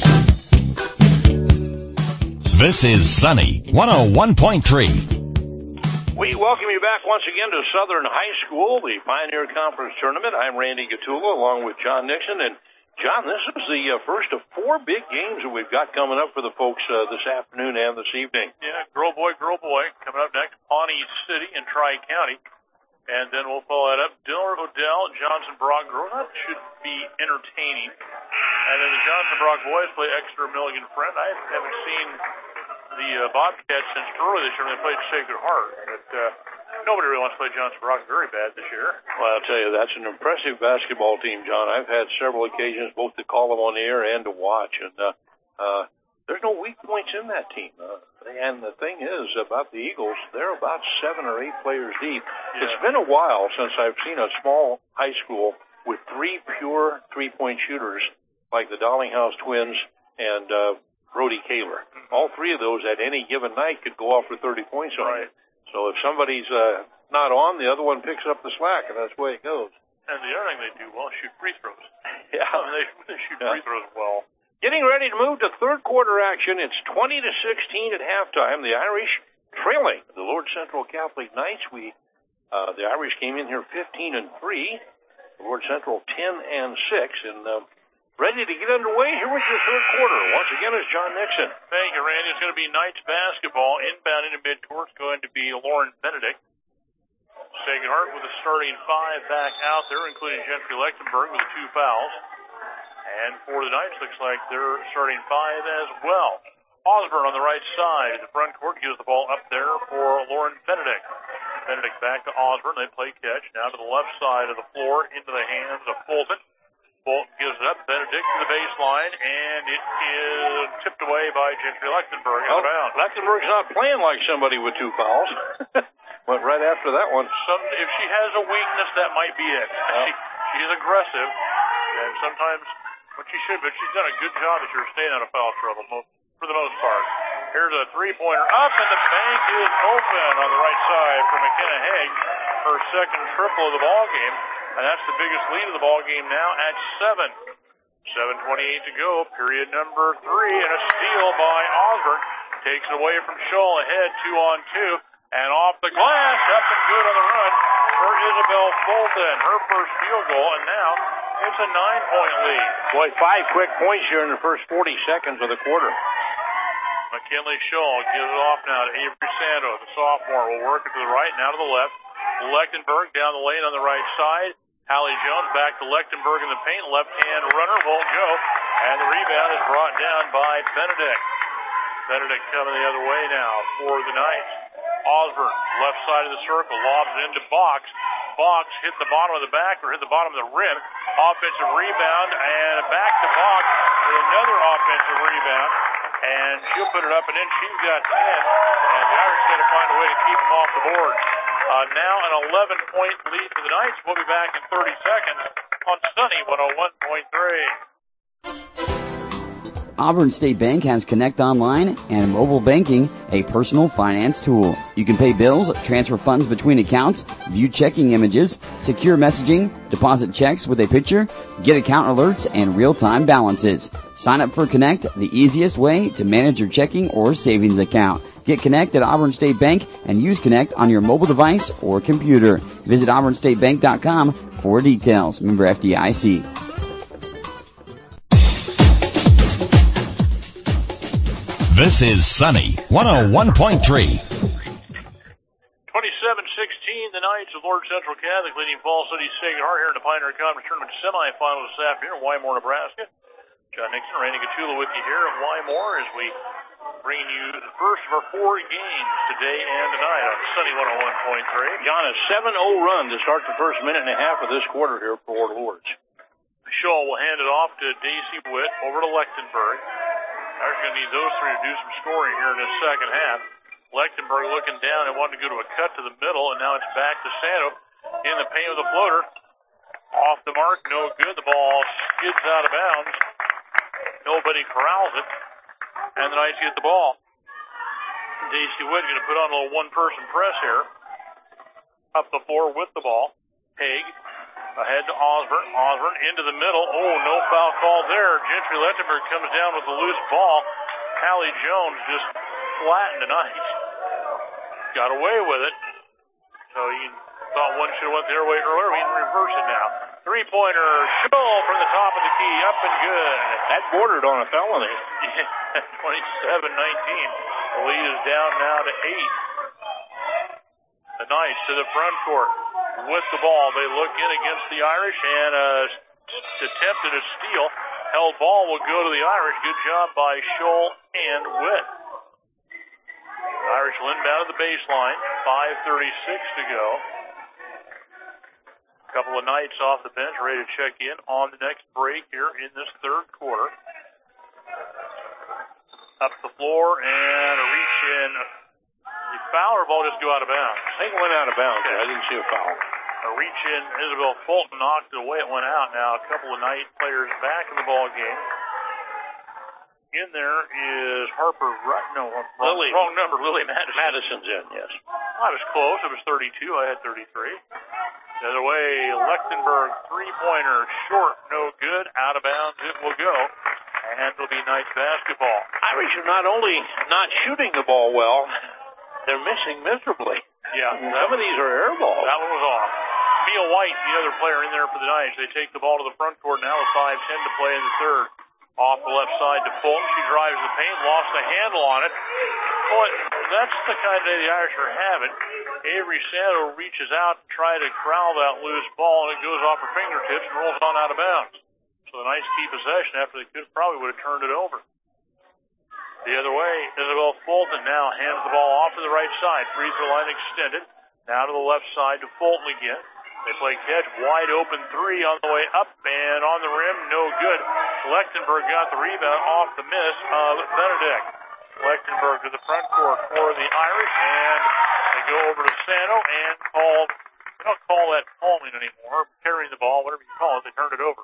This is Sunny 101.3. We welcome you back once again to Southern High School, the Pioneer Conference Tournament. I'm Randy Gattulla along with John Nixon. And, John, this is the first of 4 big games that we've got coming up for the folks this afternoon and this evening. Yeah, girl, boy, coming up next, Pawnee City and Tri-County. And then we'll follow that up, Diller Odell, Johnson Brock Grove. That should be entertaining. And then the Johnson Brock boys play Exeter Milligan Friend. I haven't seen the Bobcats since early this year when they played Sacred Heart. But nobody really wants to play Johnson Brock very bad this year. Well, I'll tell you, that's an impressive basketball team, John. I've had several occasions both to call them on the air and to watch. And there's no weak points in that team. And the thing is about the Eagles, they're about 7 or 8 players deep. Yeah. It's been a while since I've seen a small high school with 3 pure three-point shooters like the Dollinghouse twins and Brody Kaler. All 3 of those at any given night could go off for 30 points on you. So if somebody's not on, the other one picks up the slack, and that's the way it goes. And the other thing they do well is shoot free throws. Yeah. They shoot free throws well. Getting ready to move to third quarter action. It's 20-16 at halftime. The Irish trailing the Lord Central Catholic Knights. The Irish came in here 15-3. Lord Central 10-6. And ready to get underway here with your third quarter. Once again, it's John Nixon. Thank you, Randy. It's going to be Knights basketball. Inbound into midcourt is going to be Lauren Benedict. Sacred Heart with a starting 5 back out there, including Gentry Lechtenberg with 2 fouls. And for the Knights, looks like they're starting 5 as well. Osborne on the right side. The front court gives the ball up there for Lauren Benedict. Benedict back to Osborne. They play catch. Now to the left side of the floor into the hands of Fulton. Fulton gives it up. Benedict to the baseline, and it is tipped away by Gentry Lechtenberg out of bounds. Lechtenberg's not playing like somebody with 2 fouls. Went right after that one. If she has a weakness, that might be it. She is aggressive, and sometimes when she should, but she's done a good job this year staying out of foul trouble for the most part. Here's a three-pointer up, and the bank is open on the right side for McKenna Haig. Her second triple of the ball game. And that's the biggest lead of the ball game now at 7. 7:28 to go, period number 3, and a steal by Osborne. Takes it away from Scholl, ahead 2-on-2, and off the glass, up and good on the run for Isabel Fulton. Her first field goal, and now it's a 9-point lead. Boy, 5 quick points here in the first 40 seconds of the quarter. McKinley Scholl gives it off now to Avery Santos, the sophomore. Will work it to the right, now to the left. Lechtenberg down the lane on the right side. Hallie Jones back to Lechtenberg in the paint. Left-hand runner won't go. And the rebound is brought down by Benedict. Benedict coming the other way now for the Knights. Osborne, left side of the circle, lobs it into Box. Box hit the bottom of the back or hit the bottom of the rim. Offensive rebound and back to Box for another offensive rebound. And she'll put it up and in. She's got 10. And the Irish got to find a way to keep them off the board. Now an 11-point lead for the Knights. We'll be back in 30 seconds on Sunny 101.3. Auburn State Bank has Connect Online and mobile banking, a personal finance tool. You can pay bills, transfer funds between accounts, view checking images, secure messaging, deposit checks with a picture, get account alerts, and real-time balances. Sign up for Connect, the easiest way to manage your checking or savings account. Get Connect at Auburn State Bank and use Connect on your mobile device or computer. Visit AuburnStateBank.com for details. Member FDIC. This is Sunny 101.3. 27-16, the Knights of Lord Central Catholic leading Fall City Sacred Heart here in the Pioneer Conference Tournament semifinal this afternoon in Wymore, Nebraska. John Nixon, Randy Gatula with you here at Wymore as we bring you the first of our 4 games today and tonight on Sunny 101.3. John, a 7-0 run to start the first minute and a half of this quarter here for Ward Lords. Shaw will hand it off to Daisy Witt over to Lechtenberg. They're going to need those 3 to do some scoring here in this second half. Lechtenberg looking down and wanted to go to a cut to the middle, and now it's back to Santo in the paint with a floater. Off the mark, no good. The ball skids out of bounds. Nobody corrals it, and the Knights get the ball. Daisy Witt going to put on a little one-person press here. Up the floor with the ball. Haig ahead to Osborne. Osborne into the middle. Oh, no foul call there. Gentry Lechtenberg comes down with a loose ball. Hallie Jones just flattened the Knights. Got away with it. So he thought one should have went their way earlier. We can reverse it now. 3-pointer, Scholl from the top of the key, up and good. That bordered on a felony. 27-19. The lead is down now to 8. The Knights to the front court with the ball. They look in against the Irish, and attempted a steal. Held ball will go to the Irish. Good job by Scholl and Witt. The Irish will inbound to the baseline. 5:36 to go. A couple of Knights off the bench ready to check in on the next break here in this third quarter. Up the floor and a reach in. The foul or ball just go out of bounds? I think it went out of bounds. Okay. I didn't see a foul. A reach in. Isabel Fulton knocked it away. It went out. Now a couple of Knight players back in the ball game. In there is Harper Lily. Wrong number. Lily Madison. Madison's in, yes. I was close. It was 32. I had 33. The other way, Lechtenberg, 3-pointer, short, no good, out of bounds, it will go, and it'll be Knights basketball. Irish are not only not shooting the ball well, they're missing miserably. Yeah. Some of these are air balls. That one was off. Mia White, the other player in there for the Knights. They take the ball to the front court now with 5:10 to play in the third. Off the left side to Fulton. She drives the paint, lost the handle on it. Boy, that's the kind of day the Irish are having. Avery Santo reaches out to try to corral that loose ball, and it goes off her fingertips and rolls on out of bounds. So the Knights keep possession after they probably would have turned it over. The other way, Isabel Fulton now hands the ball off to the right side. Free throw line extended. Now to the left side to Fulton again. They play catch, wide open three on the way up, and on the rim, no good. Lechtenberg got the rebound off the miss of Benedict. Lechtenberg to the front court for the Irish, and they go over to Santo and they don't call that palming anymore, carrying the ball, whatever you call it, they turned it over.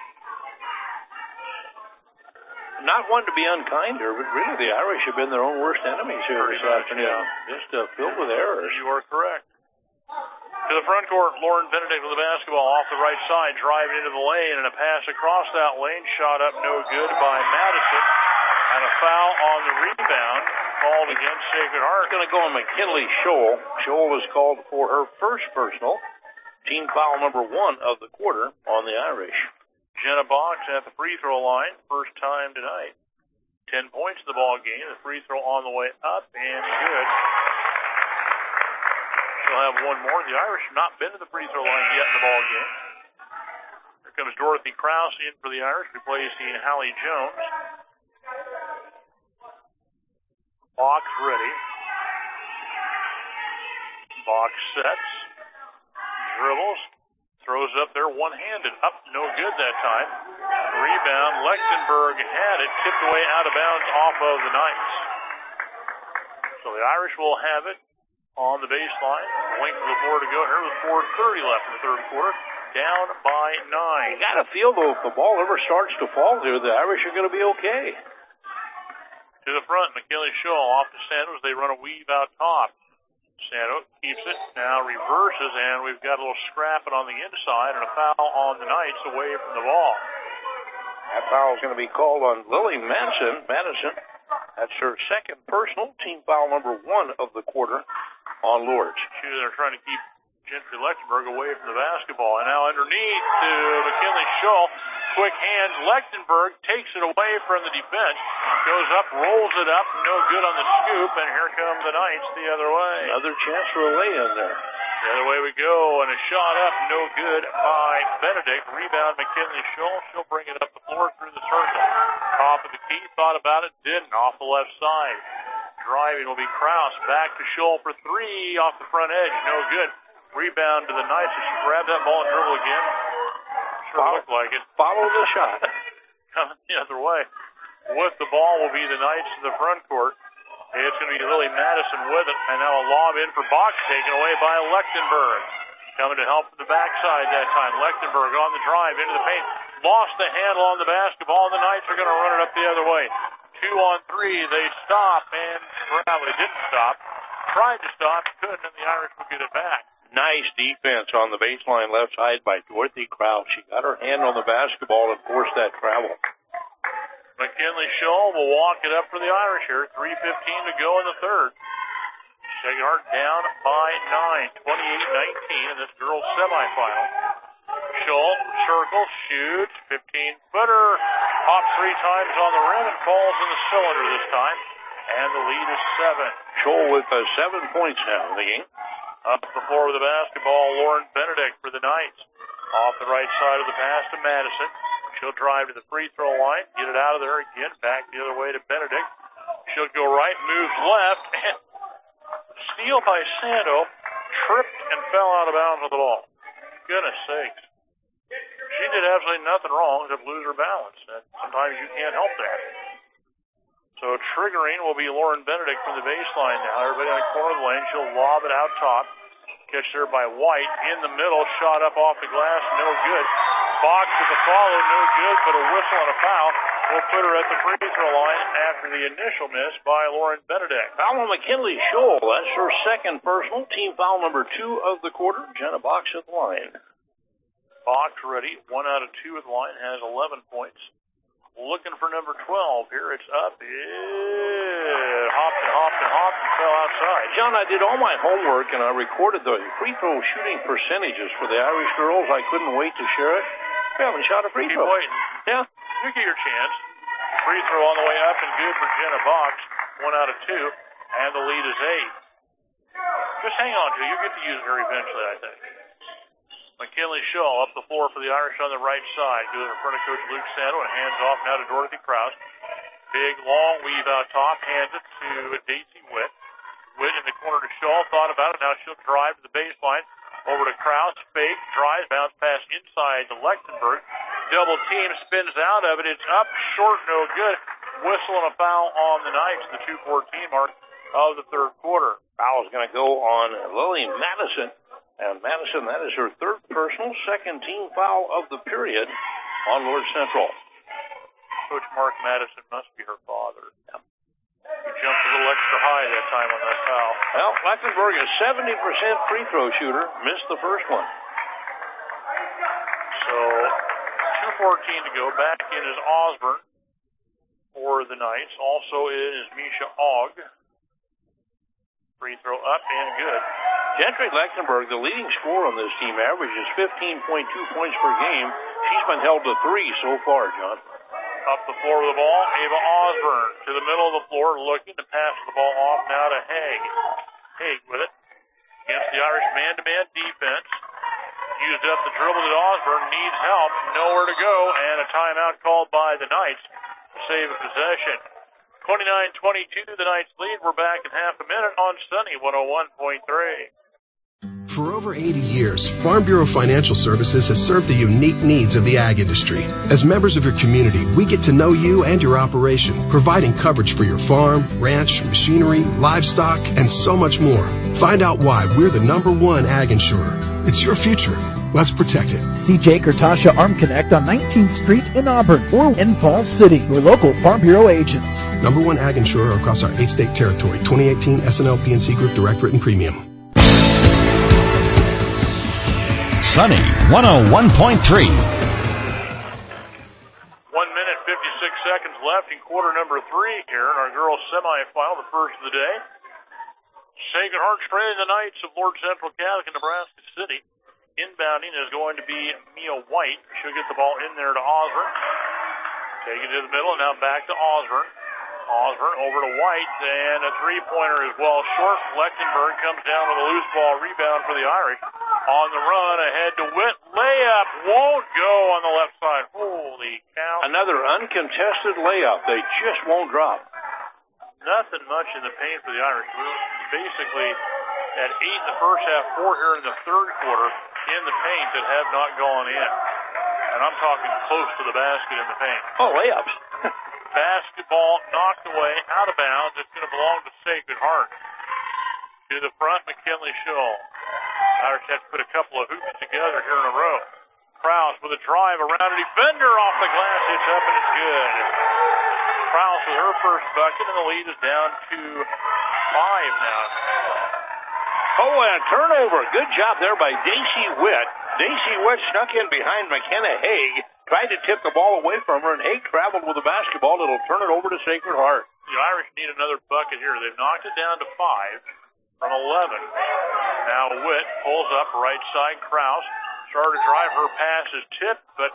Not one to be unkind here, but really the Irish have been their own worst enemies here this afternoon. Yeah. Just filled with errors. You are correct. To the front court, Lauren Benedict with the basketball off the right side, driving into the lane, and a pass across that lane, shot up no good by Madison, and a foul on the rebound called against Sacred Heart. It's going to go on McKinley Scholl. Scholl was called for her first personal, team foul number 1 of the quarter on the Irish. Jenna Box at the free throw line, first time tonight. 10 points in the ball game. The free throw on the way up and good. She'll have one more. The Irish have not been to the free throw line yet in the ball game. Here comes Dorothy Krause in for the Irish, replacing Hallie Jones. Box ready. Box sets. Dribbles. Throws up there one-handed. Up, no good that time. Rebound. Lechtenberg had it. Tipped away out of bounds off of the Knights. So the Irish will have it on the baseline. Length of the floor to go here with 4:30 left in the third quarter. Down by 9. You got to feel, though, if the ball ever starts to fall here, the Irish are going to be okay. To the front, McKinley Scholl off to Santos. They run a weave out top. Santo keeps it, now reverses, and we've got a little scrapping on the inside and a foul on the Knights away from the ball. That foul is going to be called on Lily Madison. That's her second personal, team foul number 1 of the quarter on Lourdes. They're trying to keep Gentry Lechtenberg away from the basketball. And now underneath to McKinley Scholl. Quick hands. Lechtenberg takes it away from the defense. Goes up, rolls it up. No good on the scoop. And here come the Knights the other way. Another chance for a lay-in there. The other way we go. And a shot up. No good by Benedict. Rebound McKinley Scholl. She'll bring it up the floor through the circle. Top of the key. Thought about it. Didn't. Off the left side. Driving will be Krause. Back to Scholl for 3 off the front edge. No good. Rebound to the Knights. As she grabbed that ball and dribble again. Sure looked like it. Follow the shot. Coming the other way. With the ball will be the Knights to the front court. It's going to be Lily Madison with it. And now a lob in for Box, taken away by Lechtenberg. Coming to help from the backside that time. Lechtenberg on the drive into the paint. Lost the handle on the basketball, and the Knights are going to run it up the other way. 2 on 3. They stop, and they didn't stop. Tried to stop, couldn't, and the Irish will get it back. Nice defense on the baseline left side by Dorothy Krause. She got her hand on the basketball and forced that travel. McKinley Scholl will walk it up for the Irish here. 3:15 to go in the third. Sacred Heart down by 9, 28-19 in this girls' semifinal. Scholl circles, shoots, 15-footer, hops 3 times on the rim and falls in the cylinder this time. And the lead is 7. Scholl with 7 points now in the game. Up the floor with the basketball, Lauren Benedict for the Knights. Off the right side of the pass to Madison. She'll drive to the free throw line, get it out of there again, back the other way to Benedict. She'll go right, moves left, and steal by Santo, tripped and fell out of bounds with the ball. Goodness sakes. She did absolutely nothing wrong except lose her balance. And sometimes you can't help that. So triggering will be Lauren Benedict from the baseline now. Everybody on the corner of the lane. She'll lob it out top. Catch there by White. In the middle. Shot up off the glass. No good. Box with the follow. No good, but a whistle and a foul will put her at the free throw line after the initial miss by Lauren Benedict. Foul on McKinley Scholl. That's her second personal. Team foul number 2 of the quarter. Jenna Box at the line. Box ready. 1 out of 2 at the line. Has 11 points. Looking for number 12 here. It's up. Hopped and hopped and fell outside. John, I did all my homework, and I recorded the free throw shooting percentages for the Irish girls. I couldn't wait to share it. We haven't shot a free throw. Keep waiting. Yeah. You get your chance. Free throw on the way up and good for Jenna Box. 1 out of 2, and the lead is 8. Just hang on to it. You'll get to use her eventually, I think. McKinley Shaw up the floor for the Irish on the right side. Goes in front of Coach Luke Sando and hands off now to Dorothy Krause. Big, long weave out top. Hands it to Daisy Witt. Witt in the corner to Shaw. Thought about it. Now she'll drive to the baseline. Over to Krause. Fake. Drives. Bounce pass inside to Lechtenberg. Double team. Spins out of it. It's up. Short. No good. Whistle and a foul on the Knights. The 2:14 mark of the third quarter. Foul is going to go on Lily Madison. And Madison, that is her third personal, second team foul of the period on Lord Central. Coach Mark Madison must be her father. Yep. He jumped a little extra high that time on that foul. Well, Lechtenberg, a 70% free throw shooter, missed the first one. So, 2:14 to go. Back in is Osborne for the Knights. Also in is Misha Ogg. Free throw up and good. Gentry Lechtenberg, the leading scorer on this team, averages 15.2 points per game. She's been held to 3 so far, John. Up the floor with the ball, Ava Osborne to the middle of the floor, looking to pass the ball off now to Haig. Haig with it against the Irish man-to-man defense. Used up the dribble that Osborne needs help, nowhere to go, and a timeout called by the Knights to save a possession. 29-22, the Knights lead. We're back in half a minute on Sunny 101.3. For over 80 years, Farm Bureau Financial Services has served the unique needs of the ag industry. As members of your community, we get to know you and your operation, providing coverage for your farm, ranch, machinery, livestock, and so much more. Find out why we're the #1 ag insurer. It's your future. Let's protect it. See Jake or Tasha Arm Connect on 19th Street in Auburn or in Falls City, your local Farm Bureau agents. #1 ag insurer across our 8-state territory. 2018 SNL PNC Group Direct Written Premium. Sunny 101.3. 1 minute, 56 seconds left in quarter number 3 here in our girls semifinal, the first of the day. Sacred Heart trailing the Knights of Lord Central Catholic in Nebraska City. Inbounding is going to be Mia White. She'll get the ball in there to Osborne. Take it to the middle, and now back to Osborne. Osborne over to White, and a three-pointer is well short. Lechtenberg comes down with a loose ball rebound for the Irish. On the run, ahead to Witt. Layup won't go on the left side. Holy cow. Another uncontested layup. They just won't drop. Nothing much in the paint for the Irish. Basically, at 8 in the first half, 4 here in the third quarter in the paint that have not gone in. And I'm talking close to the basket in the paint. Oh, layups. Basketball knocked away, out of bounds. It's going to belong to Sacred Heart. To the front, McKinley Shaw. Irish have to put a couple of hoops together here in a row. Krause with a drive around a defender off the glass. It's up and it's good. Krause with her first bucket, and the lead is down to 5 now. Oh, and a turnover. Good job there by Daisy Witt. Daisy Witt snuck in behind McKenna Haig. Tried to tip the ball away from her, and Haig traveled with the basketball. It'll turn it over to Sacred Heart. The Irish need another bucket here. They've knocked it down to 5 from 11. Now Witt pulls up right side. Krause started to drive. Her pass is tipped, but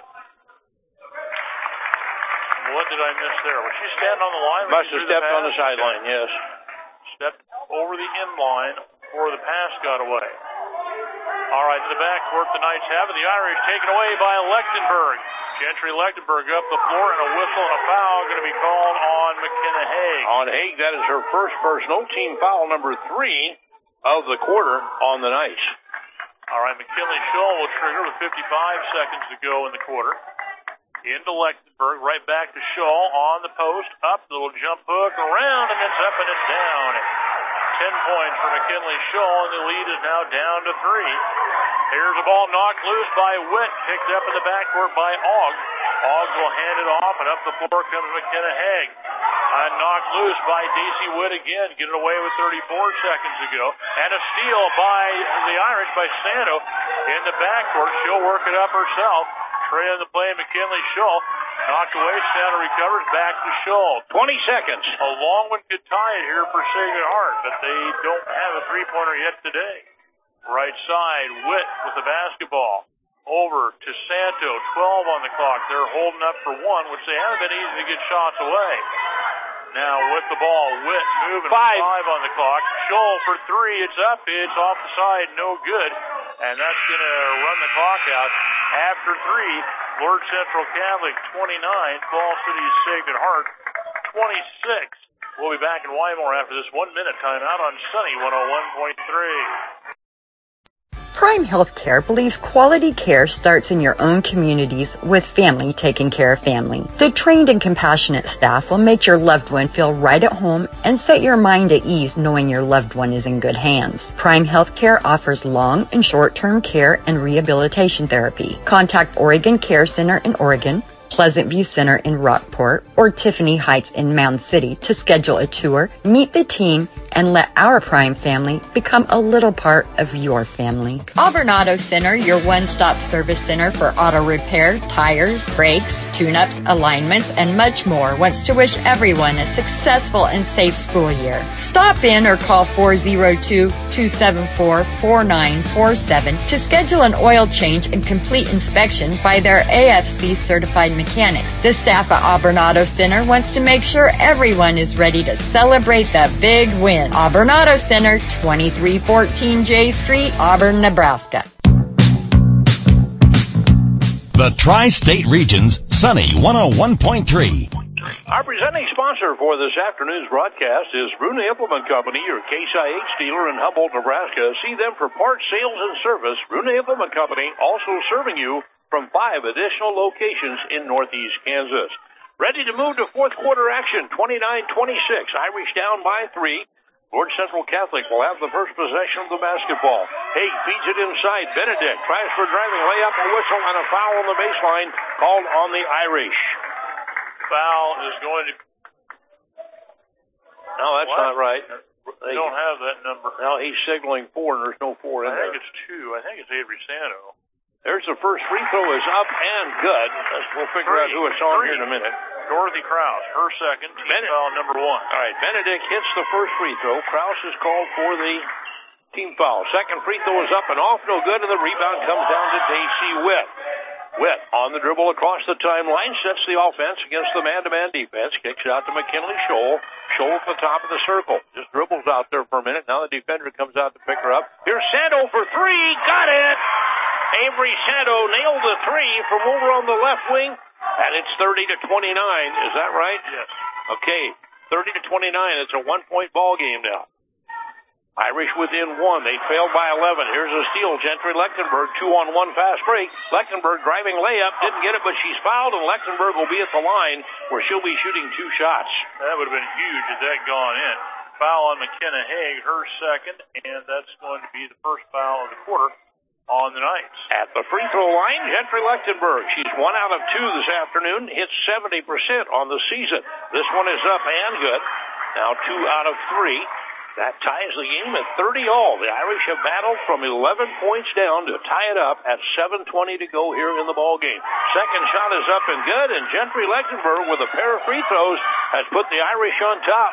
what did I miss there? Was she standing on the line? Must have stepped on the sideline, yes. Stepped over the end line before the pass got away. All right, to the backcourt, the Knights have it. The Irish taken away by Lechtenberg. Gentry Lechtenberg up the floor, and a whistle and a foul going to be called on McKenna Haig. On Haig, that is her first personal, team foul number 3 of the quarter on the Knights. All right, McKinley Shaw will trigger with 55 seconds to go in the quarter. Into Lechtenberg, right back to Shaw on the post, up, little jump hook, around, and it's up and it's down. 10 points for McKinley Shaw, and the lead is now down to 3. Here's a ball knocked loose by Witt, picked up in the backcourt by Ogg. Ogg will hand it off, and up the floor comes McKenna Haig. Knocked loose by Daisy Witt again, get it away with 34 seconds to go. And a steal by the Irish, by Sando in the backcourt. She'll work it up herself. Trailing the play, McKinley Shaw Knocked away, Santa recovers, back to Shull. 20 seconds. A long one could tie it here for Sacred Heart, but they don't have a three-pointer yet today. Right side, Witt with the basketball. Over to Santo, 12 on the clock. They're holding up for one, which they haven't been easy to get shots away. Now with the ball, Witt moving, 5 on the clock. Shull for three, it's up, it's off the side, no good. And that's going to run the clock out. After three, Lord Central Catholic 29, Falls City Sacred Heart 26. We'll be back in Wymore after this 1 minute timeout on Sunny 101.3. Prime Healthcare believes quality care starts in your own communities with family taking care of family. The trained and compassionate staff will make your loved one feel right at home and set your mind at ease knowing your loved one is in good hands. Prime Healthcare offers long and short-term care and rehabilitation therapy. Contact Oregon Care Center in Oregon, Pleasant View Center in Rockport, or Tiffany Heights in Mound City to schedule a tour, meet the team, and let our Prime family become a little part of your family. Auburn Auto Center, your one-stop service center for auto repair, tires, brakes, tune-ups, alignments, and much more, wants to wish everyone a successful and safe school year. Stop in or call 402-274-4947 to schedule an oil change and complete inspection by their AFC-certified mechanics. The staff at Auburn Auto Center wants to make sure everyone is ready to celebrate the big win. Auburn Auto Center, 2314 J Street, Auburn, Nebraska. The Tri-State Region's Sunny 101.3. Our presenting sponsor for this afternoon's broadcast is Bruna Implement Company, your Case IH dealer in Humboldt, Nebraska. See them for parts, sales, and service. Bruna Implement Company also serving you from 5 additional locations in northeast Kansas. Ready to move to fourth quarter action, 29-26. Irish down by 3. Lord Central Catholic will have the first possession of the basketball. Haig feeds it inside. Benedict tries for driving layup, a whistle, and a foul on the baseline called on the Irish. Foul is going to... No, that's not right. They don't have that number. No, he's signaling 4, and there's no 4 in there. I think it's 2. I think it's Avery Santo. There's the first free throw is up and good. We'll figure out who it's on here in a minute. Dorothy Krause, her second, team foul number 1. All right, Benedict hits the first free throw. Krause is called for the team foul. Second free throw is up and off, no good, and the rebound comes down to Daisy Witt. Witt on the dribble across the timeline, sets the offense against the man-to-man defense, kicks it out to McKinley Scholl. Scholl at the top of the circle. Just dribbles out there for a minute. Now the defender comes out to pick her up. Here's Santo for 3. Got it! Avery Santo nailed the 3 from over on the left wing, and it's 30-29. Is that right? Yes. Okay, 30-29. It's a 1-point ball game now. Irish within 1. They failed by 11. Here's a steal. Gentry Lechtenberg, 2-on-1 fast break. Lechtenberg driving layup. Didn't get it, but she's fouled, and Lechtenberg will be at the line where she'll be shooting 2 shots. That would have been huge had that gone in. Foul on McKenna Haig, her second, and that's going to be the first foul of the quarter on the Knights. At the free throw line, Gentry Lechtenberg. She's 1 out of 2 this afternoon. Hits 70% on the season. This one is up and good. Now 2 out of 3. That ties the game at 30-all. The Irish have battled from 11 points down to tie it up at 7:20 to go here in the ball game. Second shot is up and good, and Gentry Lechtenberg with a pair of free throws has put the Irish on top.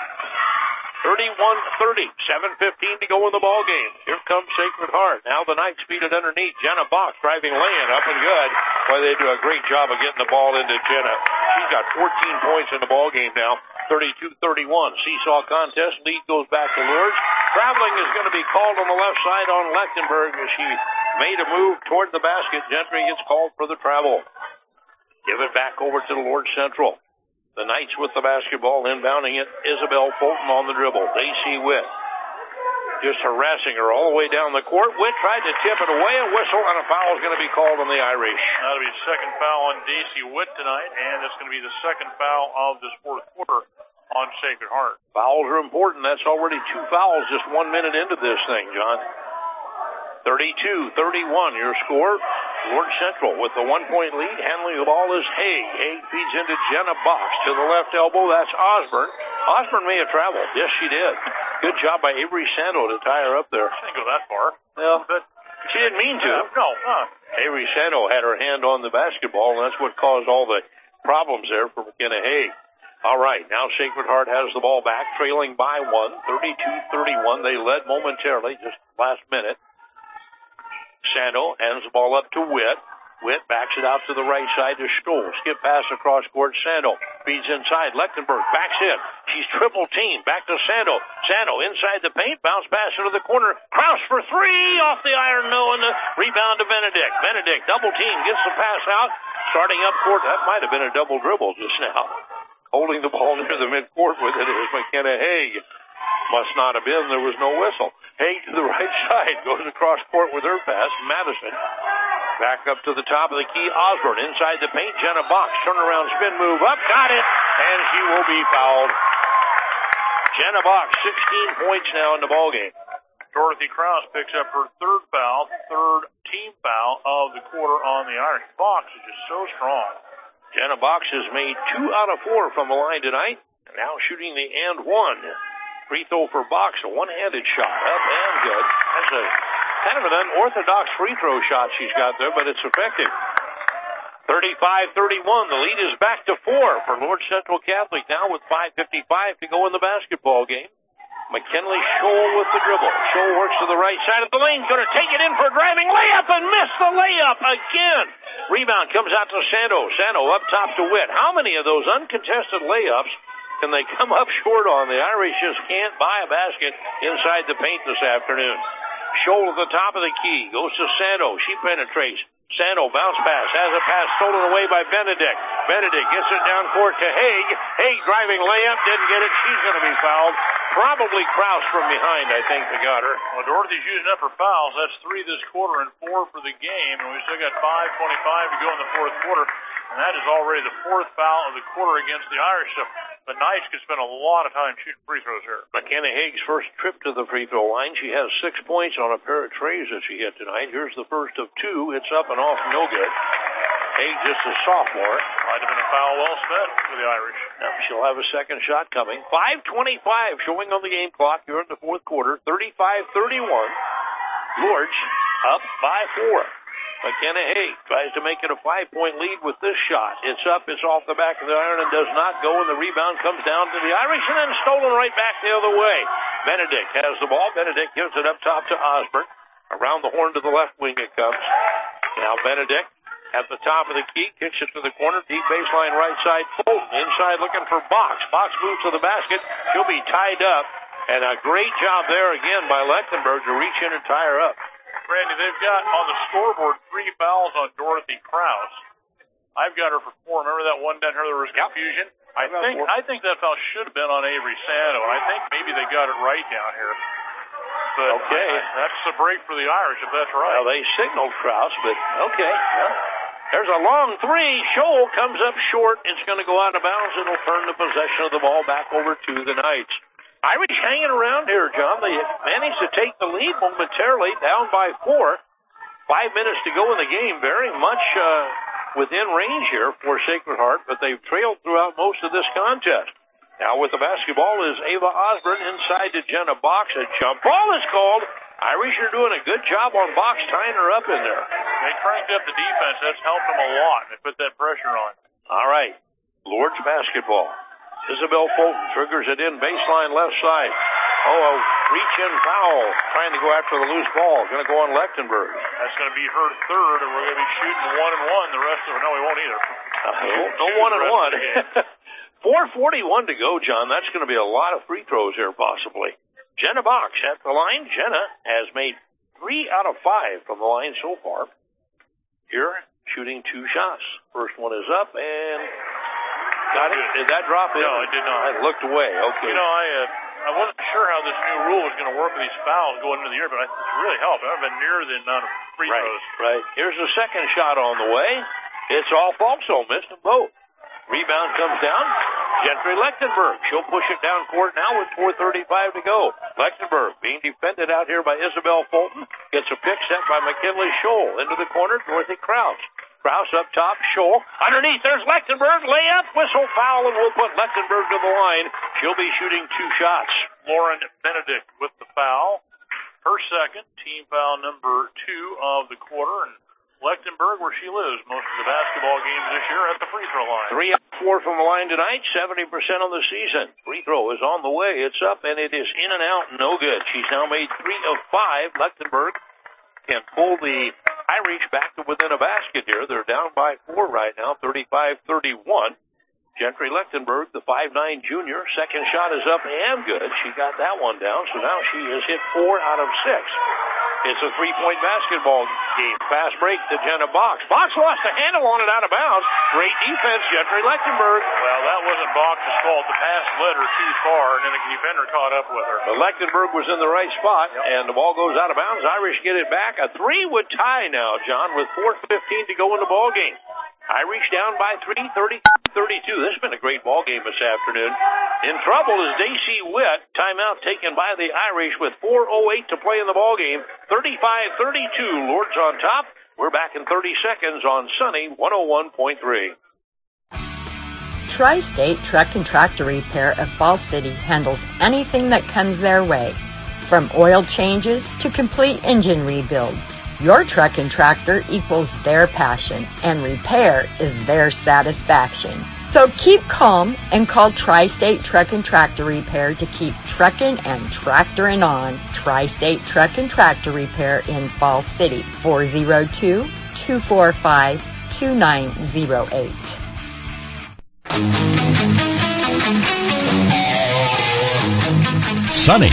31-30, 7:15 to go in the ball game. Here comes Sacred Heart. Now the Knights feed it underneath. Jenna Box driving lane up and good. Boy, they do a great job of getting the ball into Jenna. She's got 14 points in the ball game now. 32-31. Seesaw contest. Lead goes back to Lourdes. Traveling is going to be called on the left side on Lechtenberg as she made a move toward the basket. Gentry gets called for the travel. Give it back over to the Lourdes Central. The Knights with the basketball, inbounding it. Isabel Fulton on the dribble. Daisy Witt just harassing her all the way down the court. Witt tried to tip it away. A whistle and a foul is going to be called on the Irish. That'll be the second foul on Daisy Witt tonight, and it's going to be the second foul of this fourth quarter on Sacred Heart. Fouls are important. That's already 2 fouls just 1 minute into this thing, John. 32-31, your score. Lord Central with the 1-point lead. Handling the ball is Haig. Haig feeds into Jenna Box. To the left elbow, that's Osborne. Osborne may have traveled. Yes, she did. Good job by Avery Santo to tie her up there. She didn't go that far. Well, but she didn't mean to. No. Avery Santo had her hand on the basketball, and that's what caused all the problems there for McKenna Haig. All right, now Sacred Heart has the ball back, trailing by 32-31. They led momentarily, just last minute. Sando hands the ball up to Witt. Witt backs it out to the right side to Stoll. Skip pass across court. Sando feeds inside. Lechtenberg backs in. She's triple teamed. Back to Sando. Sando inside the paint. Bounce pass into the corner. Kraus for three. Off the iron. No. And the rebound to Benedict. Benedict double team. Gets the pass out. Starting up court. That might have been a double dribble just now. Holding the ball near the midcourt with it is McKenna Haig. Must not have been. There was no whistle. Haig to the right side. Goes across court with her pass. Madison. Back up to the top of the key. Osborne inside the paint. Jenna Box. Turnaround spin move up. Got it. And she will be fouled. Jenna Box, 16 points now in the ballgame. Dorothy Kraus picks up her third foul, third team foul of the quarter on the Irish. Box is just so strong. Jenna Box has made 2 out of 4 from the line tonight. Now shooting the and one. Free throw for Box, a one-handed shot. Up and good. That's a kind of an unorthodox free throw shot she's got there, but it's effective. 35-31. The lead is back to 4 for Lord Central Catholic now with 5:55 to go in the basketball game. McKinley Scholl with the dribble. Scholl works to the right side of the lane. Going to take it in for a driving layup and miss the layup again. Rebound comes out to Sando. Sando up top to Witt. How many of those uncontested layups can they come up short on? The Irish just can't buy a basket inside the paint this afternoon. Scholl at the top of the key. Goes to Sando. She penetrates. Sando bounce pass. Has a pass stolen away by Benedict. Benedict gets it down court to Haig. Haig driving layup. Didn't get it. She's going to be fouled. Probably Kraus from behind, I think, they got her. Well, Dorothy's using up her fouls. That's 3 this quarter and 4 for the game. And we still got 5:25 to go in the fourth quarter. And that is already the 4th foul of the quarter against the Irish. So the Knights could spend a lot of time shooting free throws here. McKenna Haig's first trip to the free throw line. She has 6 points on a pair of trays that she hit tonight. Here's the first of 2. It's up and off, no good. Haig just a sophomore. Might have been a foul well spent for the Irish. Now she'll have a second shot coming. 5:25 showing on the game clock here in the fourth quarter. 35-31. Lourdes up by 4. McKenna Haig tries to make it a 5-point lead with this shot. It's up, it's off the back of the iron and does not go, and the rebound comes down to the Irish and then stolen right back the other way. Benedict has the ball. Benedict gives it up top to Osborne. Around the horn to the left wing it comes. Now Benedict at the top of the key, kicks it to the corner, deep baseline right side. Fulton inside looking for Box. Box moves to the basket. She'll be tied up, and a great job there again by Lechtenberg to reach in and tie her up. Randy, they've got on the scoreboard 3 fouls on Dorothy Kraus. I've got her for 4. Remember that one down here? There was confusion. I think that foul should have been on Avery Sando, and I think maybe they got it right down here. But okay, that's the break for the Irish, if that's right. Well, they signaled Kraus, but okay. Yeah. There's a long 3. Scholl comes up short. It's going to go out of bounds. It'll turn the possession of the ball back over to the Knights. Irish hanging around here, John. They managed to take the lead momentarily, down by 4. 5 minutes to go in the game. Very much within range here for Sacred Heart, but they've trailed throughout most of this contest. Now with the basketball is Ava Osborne inside to Jenna Box. A jump ball is called. Irish are doing a good job on Box, tying her up in there. They cranked up the defense. That's helped them a lot. They put that pressure on. All right. Lourdes basketball. Isabel Fulton triggers it in baseline left side. Oh, a reach-in foul. Trying to go after the loose ball. Going to go on Lechtenberg. That's going to be her third, and we're going to be shooting 1-1. The rest of it, no, we won't either. No 1-1. 4:41 to go, John. That's going to be a lot of free throws here, possibly. Jenna Box at the line. Jenna has made 3 out of 5 from the line so far. Here, shooting 2 shots. First one is up, and got it. Did that drop in? No, it did not. I looked away. Okay. You know, I wasn't sure how this new rule was going to work with these fouls going into the year, but it's really helped. I've been near the amount of free throws. Right. Here's the second shot on the way. It's off also. Missed them both. Rebound comes down. Gentry Lechtenberg. She'll push it down court now with 4:35 to go. Lechtenberg being defended out here by Isabel Fulton. Gets a pick set by McKinley Scholl. Into the corner, Dorothy Kraus. Kraus up top, Scholl. Underneath, there's Lechtenberg. Layup, whistle, foul, and we'll put Lechtenberg to the line. She'll be shooting 2 shots. Lauren Benedict with the foul. Her second, team foul number 2 of the quarter. And Lechtenberg, where she lives most of the basketball games this year, at the free throw line. 3 out of 4 from the line tonight, 70% on the season. Free throw is on the way. It's up, and it is in and out. No good. She's now made 3 of 5. Lechtenberg can pull the Irish back to within a basket here. They're down by 4 right now, 35-31. Gentry Lechtenberg, the 5'9 junior, second shot is up and good. She got that one down, so now she has hit 4 out of 6. It's a 3-point basketball game. Fast break to Jenna Box. Box lost a handle on it out of bounds. Great defense, Gentry Lechtenberg. Well, that wasn't Box's fault. The pass led her too far, and then the defender caught up with her. But Lechtenberg was in the right spot, and the ball goes out of bounds. Irish get it back. A 3 would tie now, John, with 4:15 to go in the ball game. Irish down by 3, 30-32. This has been a great ball game this afternoon. In trouble is Daisy Witt. Timeout taken by the Irish with 4:08 to play in the ball game. 35-32. Lords on top. We're back in 30 seconds on Sunny 101.3. Tri-State Truck and Tractor Repair of Falls City handles anything that comes their way, from oil changes to complete engine rebuilds. Your truck and tractor equals their passion, and repair is their satisfaction. So keep calm and call Tri-State Truck and Tractor Repair to keep trucking and tractoring on. Tri-State Truck and Tractor Repair in Falls City, 402-245-2908. Sunny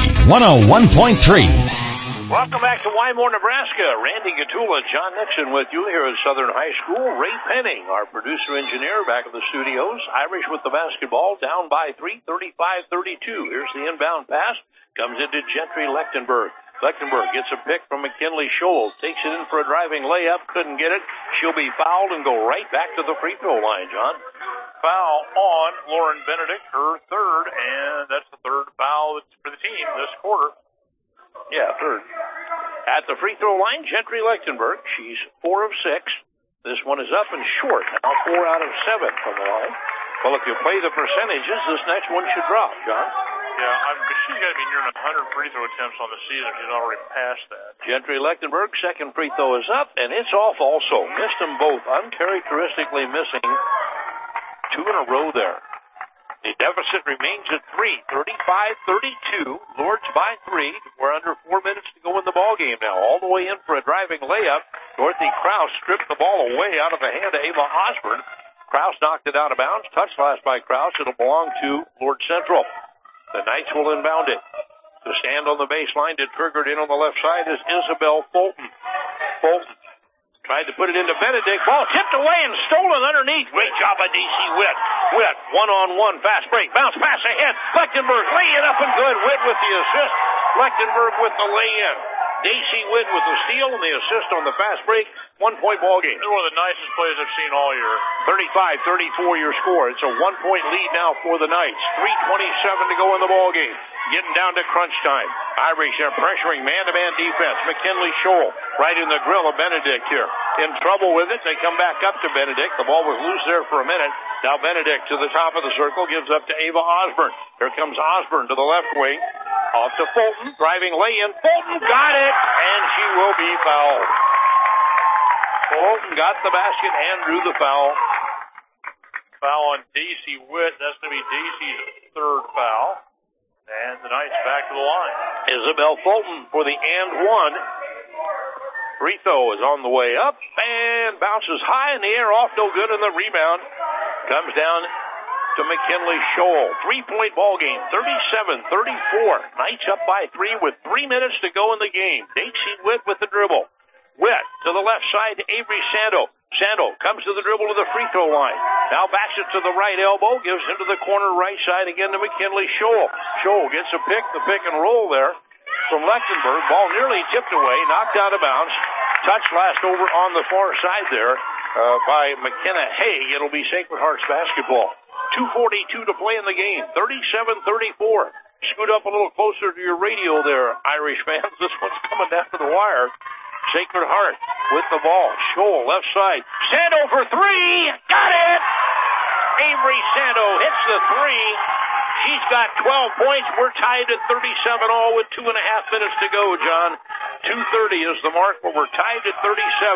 101.3. Welcome back to Wymore, Nebraska. Randy Gatula, John Nixon with you here at Southern High School. Ray Penning, our producer-engineer, back at the studios. Irish with the basketball, down by 3, 35-32. Here's the inbound pass. Comes into Gentry Lechtenberg. Lechtenberg gets a pick from McKinley Scholes. Takes it in for a driving layup. Couldn't get it. She'll be fouled and go right back to the free throw line, John. Foul on Lauren Benedict, her third, and that's the third foul for the team this quarter. Yeah, third. At the free throw line, Gentry Lechtenberg. She's 4 of 6. This one is up and short. Now 4 out of 7 from the line. Well, if you play the percentages, this next one should drop, John. Yeah, she's got to be near 100 free throw attempts on the season. She's already passed that. Gentry Lechtenberg, second free throw is up, and it's off also. Missed them both, uncharacteristically missing 2 in a row there. The deficit remains at 3, 35-32. Lords by 3. We're under 4 minutes to go in the ball game now. All the way in for a driving layup. Dorothy Kraus stripped the ball away out of the hand of Ava Osborne. Kraus knocked it out of bounds. Touch last by Kraus. It'll belong to Lord Central. The Knights will inbound it. To stand on the baseline to trigger it in on the left side is Isabel Fulton. Fulton tried to put it into Benedict. Ball tipped away and stolen underneath. Great job by D.C. Witt. Witt, one-on-one, fast break. Bounce pass ahead. Lechtenberg, lay it up and good. Witt with the assist. Lechtenberg with the lay-in. D.C. Witt with the steal and the assist on the fast break. 1-point ball game. This is one of the nicest plays I've seen all year. 35-34 your score. It's a 1-point lead now for the Knights. 3:27 to go in the ball game. Getting down to crunch time. Irish are pressuring man-to-man defense. McKinley Scholl right in the grill of Benedict here. In trouble with it. They come back up to Benedict. The ball was loose there for a minute. Now Benedict to the top of the circle gives up to Ava Osborne. Here comes Osborne to the left wing. Off to Fulton. Driving lay-in. Fulton got it, and she will be fouled. Fulton got the basket and drew the foul. Foul on D.C. Witt. That's going to be D.C.'s third foul. And the Knights back to the line. Isabel Fulton for the and one. Free throw is on the way up and bounces high in the air, off no good, and the rebound comes down to McKinley Scholl. 3-point ball game, 37-34. Knights up by 3 with 3 minutes to go in the game. Daisy Witt with the dribble. Witt to the left side to Avery Sando. Sando comes to the dribble to the free throw line. Now backs it to the right elbow, gives into the corner right side again to McKinley Scholl. Scholl gets a pick, the pick and roll there from Lechtenberg. Ball nearly tipped away, knocked out of bounds. Touch last over on the far side there by McKenna Haig. It'll be Sacred Hearts basketball. 2:42 to play in the game. 37-34. Scoot up a little closer to your radio there, Irish fans. This one's coming down to the wire. Sacred Heart with the ball. Scholl, left side. Sando for 3. Got it! Avery Sando hits the 3. She's got 12 points. We're tied at 37-all with 2.5 minutes to go, John. 2:30 is the mark, but we're tied at 37.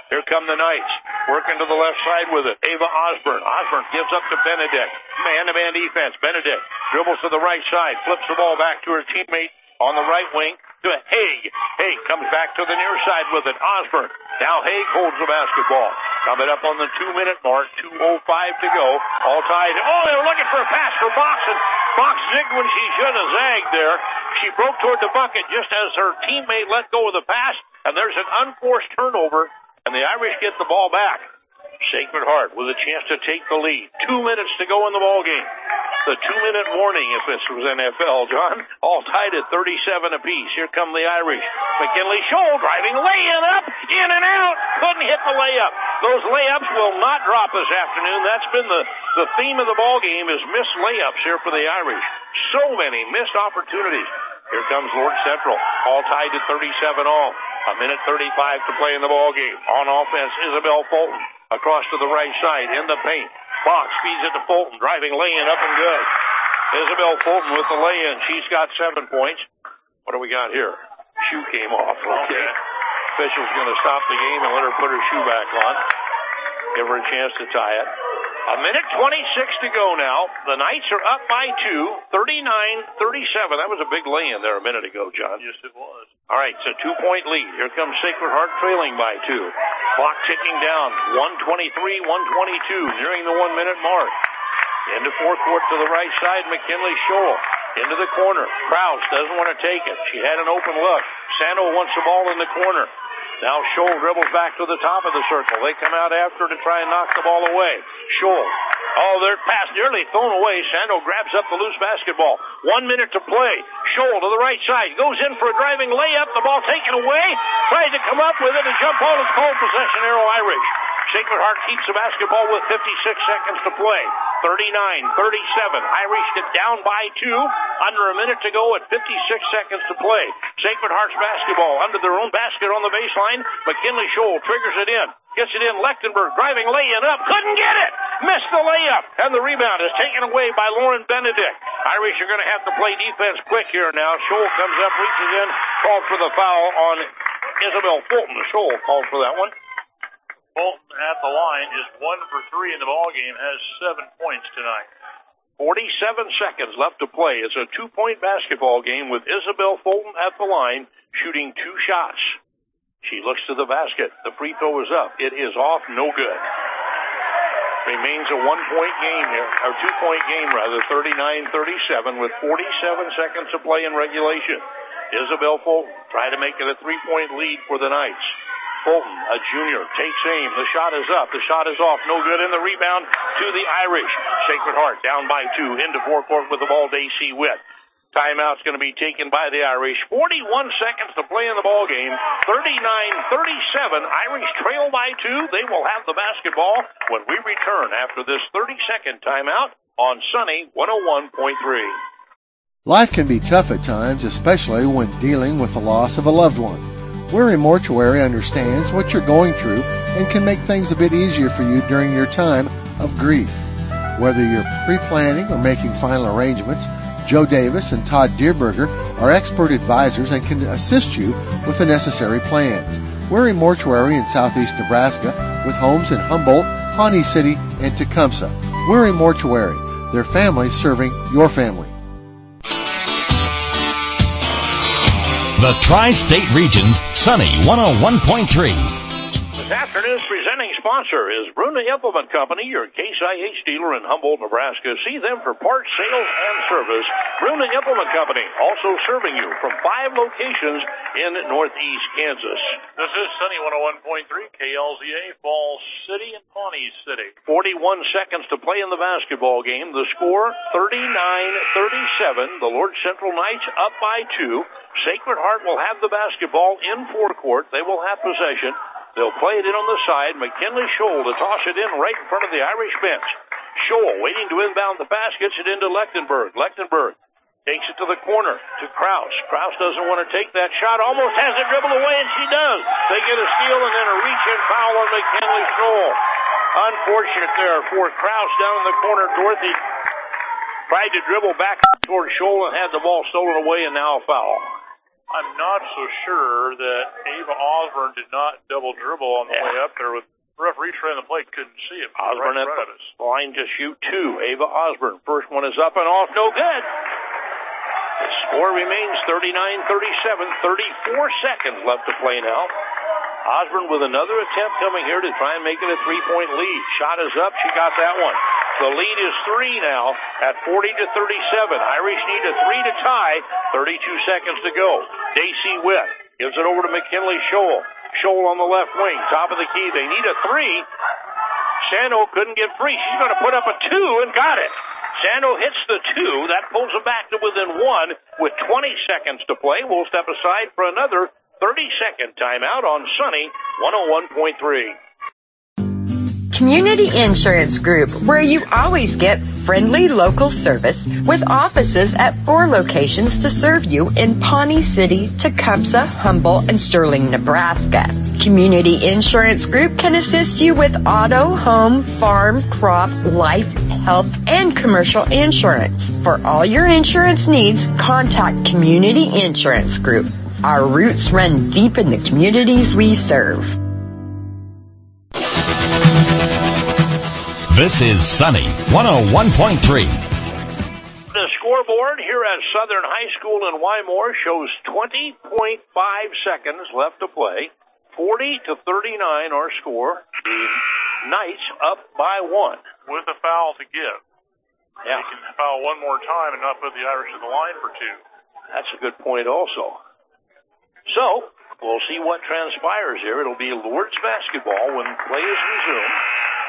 Here come the Knights. Working to the left side with it. Ava Osborne. Osborne gives up to Benedict. Man-to-man defense. Benedict dribbles to the right side. Flips the ball back to her teammate on the right wing to Haig. Haig comes back to the near side with it. Osborne. Now Haig holds the basketball. Coming up on the 2-minute mark. 2:05 to go. All tied. Oh, they were looking for a pass for Fox, and Fox zigged when she should have zagged there. She broke toward the bucket just as her teammate let go of the pass, and there's an unforced turnover, and the Irish get the ball back. Sacred Heart with a chance to take the lead. 2 minutes to go in the ball game. The 2-minute warning if this was NFL, John. All tied at 37 apiece. Here come the Irish. McKinley Scholl driving, laying up, in and out. Couldn't hit the layup. Those layups will not drop this afternoon. That's been the theme of the ball game is missed layups here for the Irish. So many missed opportunities. Here comes Lord Central. All tied at 37 all. 1:35 to play in the ball game. On offense, Isabel Fulton. Across to the right side, in the paint. Fox feeds it to Fulton, driving, laying up and good. Isabel Fulton with the lay-in. She's got 7 points. What do we got here? Shoe came off. Okay. Official's going to stop the game and let her put her shoe back on. Give her a chance to tie it. 1:26 to go now. The Knights are up by 2, 39-37. That was a big lay-in there a minute ago, John. Yes, it was. All right, it's a 2-point lead. Here comes Sacred Heart trailing by 2. Clock ticking down. 1:23, 1:22, nearing the 1-minute mark. Into forecourt to the right side, McKinley Scholl. Into the corner. Krause doesn't want to take it. She had an open look. Sando wants the ball in the corner. Now Scholl dribbles back to the top of the circle. They come out after to try and knock the ball away. Scholl. Oh, their pass nearly thrown away. Sando grabs up the loose basketball. 1 minute to play. Scholl to the right side. Goes in for a driving layup. The ball taken away. Tries to come up with it. A jump ball is called possession, Arrow Irish. Sacred Heart keeps the basketball with 56 seconds to play. 39-37. Irish get down by 2. Under a minute to go at 56 seconds to play. Sacred Heart's basketball under their own basket on the baseline. McKinley Scholl triggers it in. Gets it in. Lechtenberg driving, laying up. Couldn't get it. Missed the layup. And the rebound is taken away by Lauren Benedict. Irish are going to have to play defense quick here now. Scholl comes up, reaches in, called for the foul on Isabel Fulton. Scholl called for that one. Fulton at the line, just 1 for 3 in the ball game, has 7 points tonight. 47 seconds left to play. It's a 2-point basketball game with Isabel Fulton at the line, shooting 2 shots. She looks to the basket. The free throw is up. It is off. No good. Remains a 1-point game here, or 2-point game rather, 39-37 with 47 seconds to play in regulation. Isabel Fulton trying to make it a 3-point lead for the Knights. Fulton, a junior, takes aim. The shot is up. The shot is off. No good. And the rebound to the Irish. Sacred Heart down by 2. Into forecourt with the ball, Daisy Witt. Timeout's going to be taken by the Irish. 41 seconds to play in the ball game. 39-37. Irish trail by 2. They will have the basketball when we return after this 30-second timeout on Sunny 101.3. Life can be tough at times, especially when dealing with the loss of a loved one. Weary Mortuary understands what you're going through and can make things a bit easier for you during your time of grief. Whether you're pre-planning or making final arrangements, Joe Davis and Todd Dierberger are expert advisors and can assist you with the necessary plans. Weary Mortuary in southeast Nebraska with homes in Humboldt, Pawnee City, and Tecumseh. Weary Mortuary, their family serving your family. The Tri-State Region's Sunny 101.3. This afternoon's presenting sponsor is Bruna Implement Company, your Case IH dealer in Humboldt, Nebraska. See them for parts, sales, and service. Bruna Implement Company, also serving you from 5 locations in northeast Kansas. This is Sunny 101.3, KLZA, Falls City and Pawnee City. 41 seconds to play in the basketball game. The score, 39-37. The Lord Central Knights up by 2. Sacred Heart will have the basketball in forecourt. They will have possession. They'll play it in on the side. McKinley Scholl to toss it in right in front of the Irish bench. Scholl waiting to inbound the pass, gets it into Lechtenberg. Lechtenberg takes it to the corner to Krause. Krause doesn't want to take that shot. Almost has it dribbled away, and she does. They get a steal and then a reach-in foul on McKinley Scholl. Unfortunate there for Krause down in the corner. Dorothy tried to dribble back toward Scholl and had the ball stolen away, and now a foul. I'm not so sure that Ava Osborne did not double dribble on the way up there. With referee trying the play, couldn't see it. Osborne right in at front of us. the line to shoot 2. Ava Osborne. First one is up and off. No good. The score remains 39-37. 34 seconds left to play now. Osborne with another attempt coming here to try and make it a 3-point lead. Shot is up. She got that one. The lead is 3 now at 40-37. Irish need a 3 to tie. 32 seconds to go. Daisy Witt gives it over to McKinley Scholl. Scholl on the left wing. Top of the key. They need a 3. Sando couldn't get free. She's going to put up a 2 and got it. Sando hits the 2. That pulls them back to within 1 with 20 seconds to play. We'll step aside for another 30-second timeout on Sunny 101.3. Community Insurance Group, where you always get friendly local service with offices at 4 locations to serve you in Pawnee City, Tecumseh, Humboldt, and Sterling, Nebraska. Community Insurance Group can assist you with auto, home, farm, crop, life, health, and commercial insurance. For all your insurance needs, contact Community Insurance Group. Our roots run deep in the communities we serve. This is Sunny 101.3. The scoreboard here at Southern High School in Wymore shows 20.5 seconds left to play. 40-39 our score. The Knights up by 1. With a foul to give. Yeah. They can foul one more time and not put the Irish at the line for 2. That's a good point also. So, we'll see what transpires here. It'll be Lourdes basketball when play is resumed.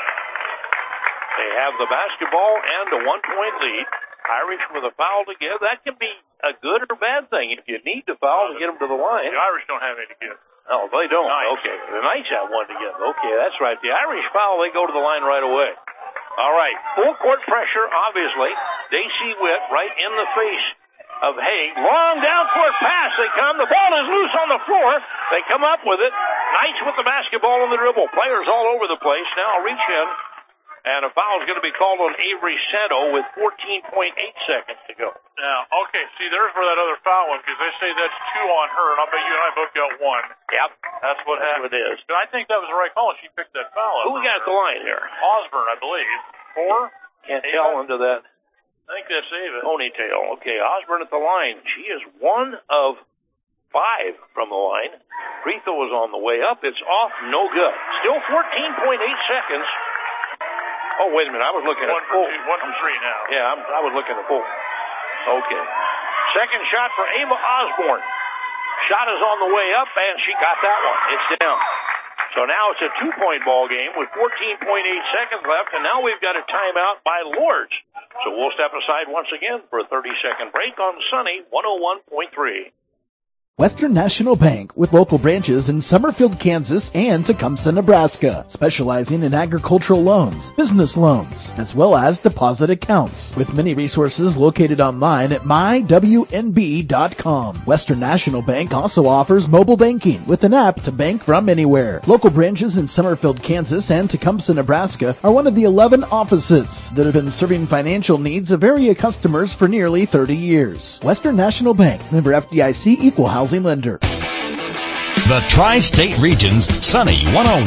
They have the basketball and a 1-point lead. Irish with a foul to give. That can be a good or bad thing. If you need to foul to get them to the line. The Irish don't have any to give. Oh, they don't. Nice. Okay. The Knights have one to give. Okay, that's right. The Irish foul, they go to the line right away. All right. Full court pressure, obviously. Daisy Witt right in the face of Haig. Long down court pass. They come. The ball is loose on the floor. They come up with it. Knights with the basketball on the dribble. Players all over the place. Now reach in. And a foul is going to be called on Avery Sando with 14.8 seconds to go. Now, okay, see, there's where that other foul went, because they say that's 2 on her, and I'll bet you and I both got 1. Yep. That's what happened. It is. But I think that was the right call, and she picked that foul up. Who we got at the line here? Osborne, I believe. 4? Can't tell under that. I think that's Ava. Ponytail. Okay, Osborne at the line. She is 1 of 5 from the line. Free throw is on the way up. It's off. No good. Still 14.8 seconds. Oh, wait a minute. I was looking at full. 1 from 3 now. Yeah, I was looking at full. Okay. Second shot for Ava Osborne. Shot is on the way up, and she got that one. It's down. So now it's a 2-point ball game with 14.8 seconds left, and now we've got a timeout by Lourdes. So we'll step aside once again for a 30-second break on Sunny 101.3. Western National Bank, with local branches in Summerfield, Kansas, and Tecumseh, Nebraska, specializing in agricultural loans, business loans, as well as deposit accounts, with many resources located online at mywnb.com. Western National Bank also offers mobile banking with an app to bank from anywhere. Local branches in Summerfield, Kansas, and Tecumseh, Nebraska are one of the 11 offices that have been serving financial needs of area customers for nearly 30 years. Western National Bank, member FDIC, equal housing lender. The Tri-State Region's Sunny 101.3.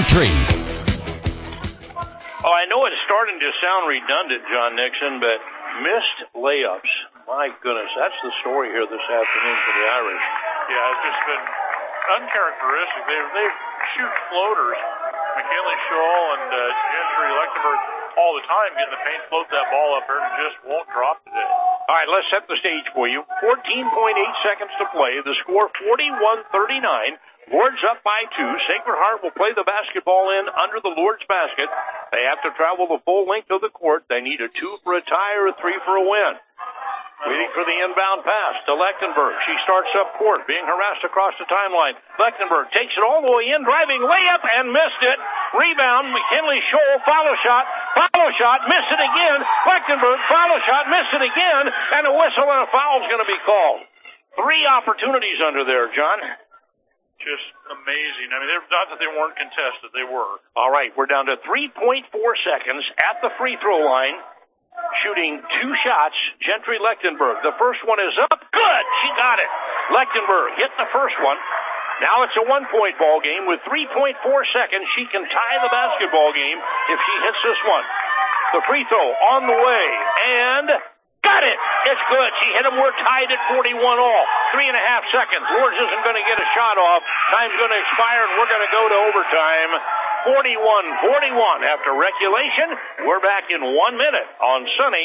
Oh, I know it's starting to sound redundant, John Nixon, but missed layups. My goodness, that's the story here this afternoon for the Irish. Yeah, it's just been uncharacteristic. They shoot floaters. McKinley Scholl and Gentry Lechtenberg all the time getting the paint, float that ball up there, and just won't drop today. All right, let's set the stage for you. 14.8 seconds to play. The score 41-39. Lourdes up by 2. Sacred Heart will play the basketball in under the Lourdes basket. They have to travel the full length of the court. They need a 2 for a tie or a 3 for a win. Waiting for the inbound pass to Lechtenberg. She starts up court, being harassed across the timeline. Lechtenberg takes it all the way in, driving layup, and missed it. Rebound, McKinley Scholl, follow shot, missed it again. Lechtenberg, follow shot, missed it again, and a whistle and a foul is going to be called. 3 opportunities under there, John. Just amazing. I mean, not that they weren't contested, they were. All right, we're down to 3.4 seconds at the free throw line. shooting 2 shots, Gentry Lechtenberg. The first one is up. Good. She got it. Lechtenberg hit the first one. Now it's a 1-point ball game with 3.4 seconds. She can tie the basketball game if she hits this one. The free throw on the way, and got it. It's good. She hit them. We're tied at 41 all. 3.5 seconds. Lourdes isn't going to get a shot off. Time's going to expire, and we're going to go to overtime. 41-41 after regulation. We're back in 1 minute on Sunny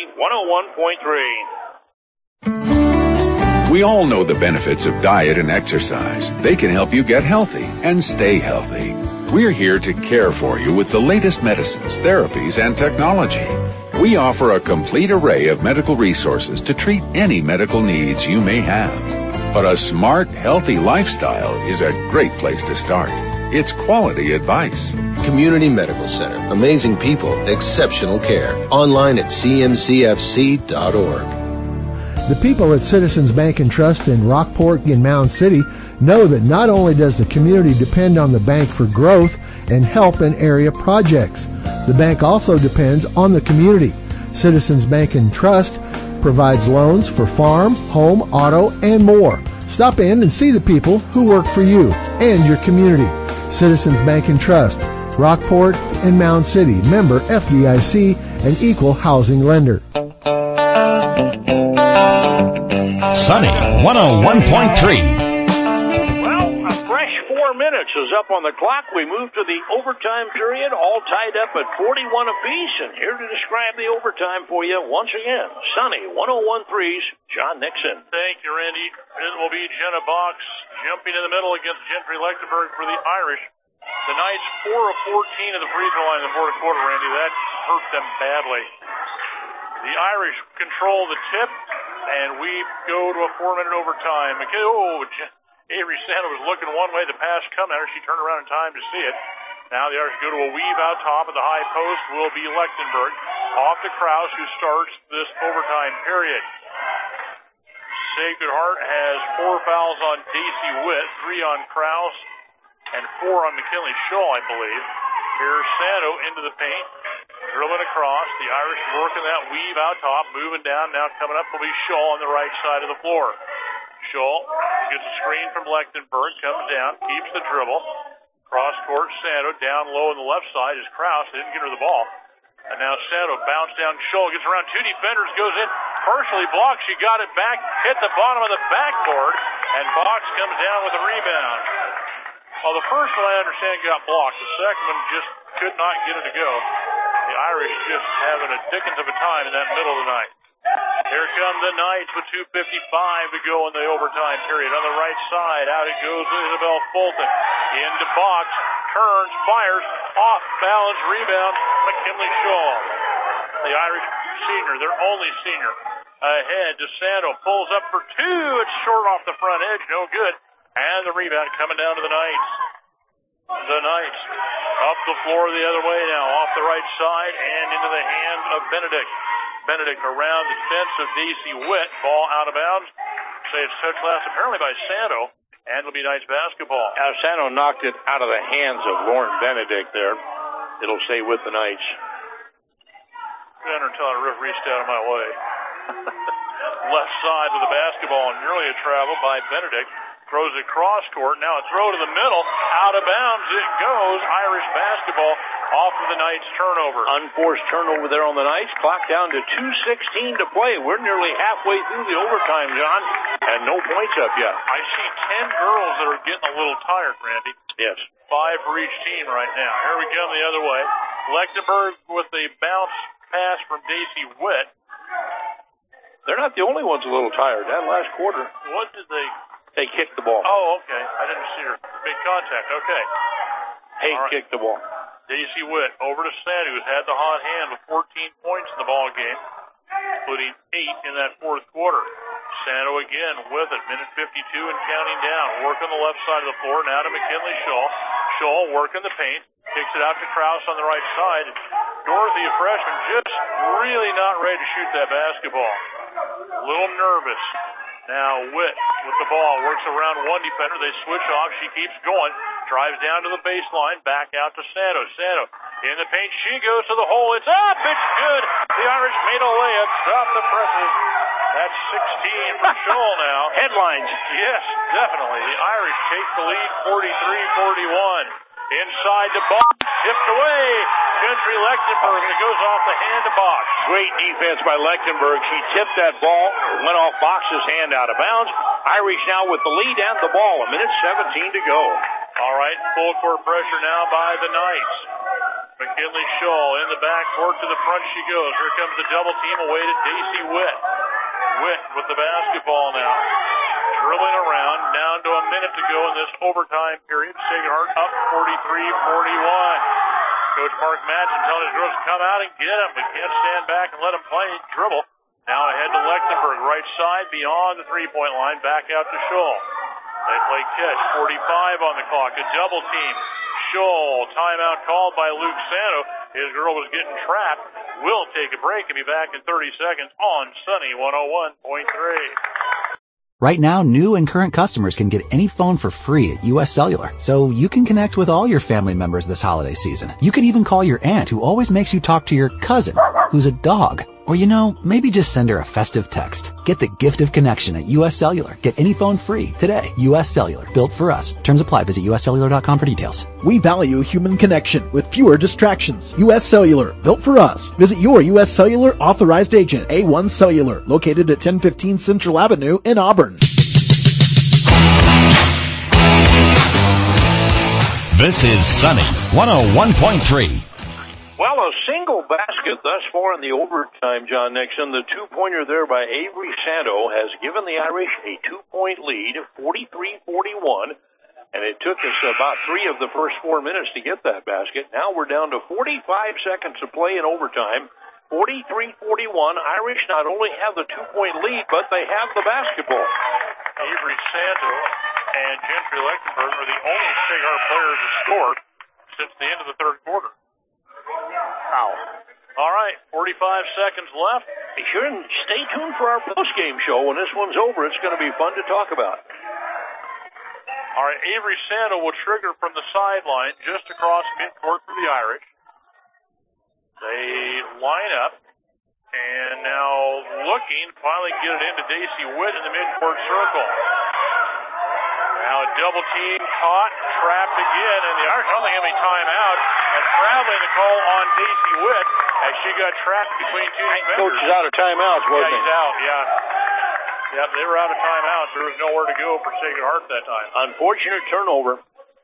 101.3. We all know the benefits of diet and exercise. They can help you get healthy and stay healthy. We're here to care for you with the latest medicines, therapies, and technology. We offer a complete array of medical resources to treat any medical needs you may have. But a smart, healthy lifestyle is a great place to start. It's quality advice. Community Medical Center. Amazing people, exceptional care. Online at cmcfc.org. The people at Citizens Bank and Trust in Rockport and Mound City know that not only does the community depend on the bank for growth and help in area projects, the bank also depends on the community. Citizens Bank and Trust provides loans for farm, home, auto, and more. Stop in and see the people who work for you and your community. Citizens Bank and Trust, Rockport and Mound City, member FDIC, and equal housing lender. Sunny 101.3. Well, a fresh 4 minutes is up on the clock. We move to the overtime period, all tied up at 41 apiece. And here to describe the overtime for you once again, Sunny 101.3's John Nixon. Thank you, Randy. It will be Jenna Box jumping in the middle against Gentry Lechtenberg for the Irish. The Knights 4 of 14 at the free throw line in the fourth quarter, Randy. That hurt them badly. The Irish control the tip, and we go to a 4-minute overtime. Avery Santa was looking one way, the pass come at her. She turned around in time to see it. Now the Irish go to a weave out top of the high post. Will be Lechtenberg. Off to Krause, who starts this overtime period. Sacred Heart has 4 fouls on Daisy Witt, 3 on Krause, and 4 on McKinley Shaw, I believe. Here's Santo into the paint, dribbling across. The Irish working that weave out top, moving down. Now coming up will be Shaw on the right side of the floor. Shaw gets a screen from Lechtenberg, comes down, keeps the dribble. Cross court, Santo down low on the left side is Krause. Didn't get her the ball. And now Santo bounced down. Shaw gets around 2 defenders, goes in, partially blocked. She got it back, hit the bottom of the backboard, and Box comes down with a rebound. Well, the first one I understand got blocked. The second one just could not get it to go. The Irish just having a dickens of a time in that middle of the night. Here come the Knights with 2:55 to go in the overtime period. On the right side, out it goes Isabel Fulton. Into Box, turns, fires, off balance, rebound, McKinley Shaw. The Irish senior, their only senior. Ahead, DeSanto pulls up for 2. It's short off the front edge, no good. And the rebound coming down to the Knights. The Knights up the floor the other way now, off the right side and into the hands of Benedict. Benedict around the fence of Daisy Witt. Ball out of bounds. Say it's touched last apparently by Santo, and it'll be Knights basketball. Santo knocked it out of the hands of Lauren Benedict there. It'll stay with the Knights. Gunner until the referee stayed out of my way. Left side with the basketball, and nearly a travel by Benedict. Throws it cross court. Now a throw to the middle. Out of bounds it goes. Irish basketball off of the Knights turnover. Unforced turnover there on the Knights. Clock down to 2:16 to play. We're nearly halfway through the overtime, John, and no points up yet. I see 10 girls that are getting a little tired, Randy. Yes. 5 for each team right now. Here we come the other way. Lechtenberg with the bounce pass from Daisy Witt. They're not the only ones a little tired. That last quarter. What did they... They kicked the ball. Oh, okay. I didn't see her make contact. Okay. Hayes kicked the ball. Daisy Witt over to Sandy, who's had the hot hand with 14 points in the ball game, including 8 in that fourth quarter. Santo again with it. Minute 52 and counting down. Work on the left side of the floor. Now to McKinley Shaw. Shaw working the paint. Kicks it out to Krause on the right side. Dorothy, a freshman, just really not ready to shoot that basketball. A little nervous. Now Witt with the ball, works around one defender. They switch off. She keeps going. Drives down to the baseline. Back out to Santo. Santo In the paint, she goes to the hole. It's up. It's good. The Irish made a layup. Stop the presses. That's 16 for Scholl now. Headlines. Yes, definitely. The Irish take the lead 43-41. Inside the box. Tipped away. Gentry Lechtenberg, and it goes off the hand of Box. Great defense by Lechtenberg. She tipped that ball, went off Box's hand out of bounds. Irish now with the lead and the ball. 1:17 to go. All right, full court pressure now by the Knights. McKinley Scholl in the backcourt to the front she goes. Here comes the double team away to Daisy Witt. Witt with the basketball now. Dribbling around, down to a minute to go in this overtime period. Sacred Heart up 43-41. Coach Mark Madsen telling his girls to come out and get him. We can't stand back and let him play. Dribble. Now ahead to Lechtenberg. Right side beyond the three-point line. Back out to Scholl. They play catch. 45 on the clock. A double team. Scholl. Timeout called by Luke Santo. His girl was getting trapped. We'll take a break and be back in 30 seconds on Sunny 101.3. Right now, new and current customers can get any phone for free at U.S. Cellular, so you can connect with all your family members this holiday season. You can even call your aunt, who always makes you talk to your cousin, who's a dog. Or, maybe just send her a festive text. Get the gift of connection at U.S. Cellular. Get any phone free today. U.S. Cellular. Built for us. Terms apply. Visit uscellular.com for details. We value human connection with fewer distractions. U.S. Cellular. Built for us. Visit your U.S. Cellular authorized agent, A1 Cellular, located at 1015 Central Avenue in Auburn. This is Sunny 101.3. Well, a single basket thus far in the overtime, John Nixon. The two-pointer there by Avery Santo has given the Irish a 2-point lead, 43-41, and it took us about 3 of the first 4 minutes to get that basket. Now we're down to 45 seconds to play in overtime, 43-41. Irish not only have the 2-point lead, but they have the basketball. Avery Santo and Gentry Lechtenberg are the only Sacred Heart players to score since the end of the third quarter. Wow. All right, 45 seconds left. Be sure and stay tuned for our post-game show. When this one's over, it's going to be fun to talk about. All right, Avery Santo will trigger from the sideline just across midcourt for the Irish. They line up, and now looking, finally get it into Daisy Witt in the midcourt circle. Now a double team caught, trapped again, and the Irish don't think have any timeout. And traveling the call on Daisy Witt as she got trapped between two defenders. Coach is out of timeouts, wasn't he? Yeah, he's out, yeah. Yep, they were out of timeouts. There was nowhere to go for Sacred Heart that time. Unfortunate turnover.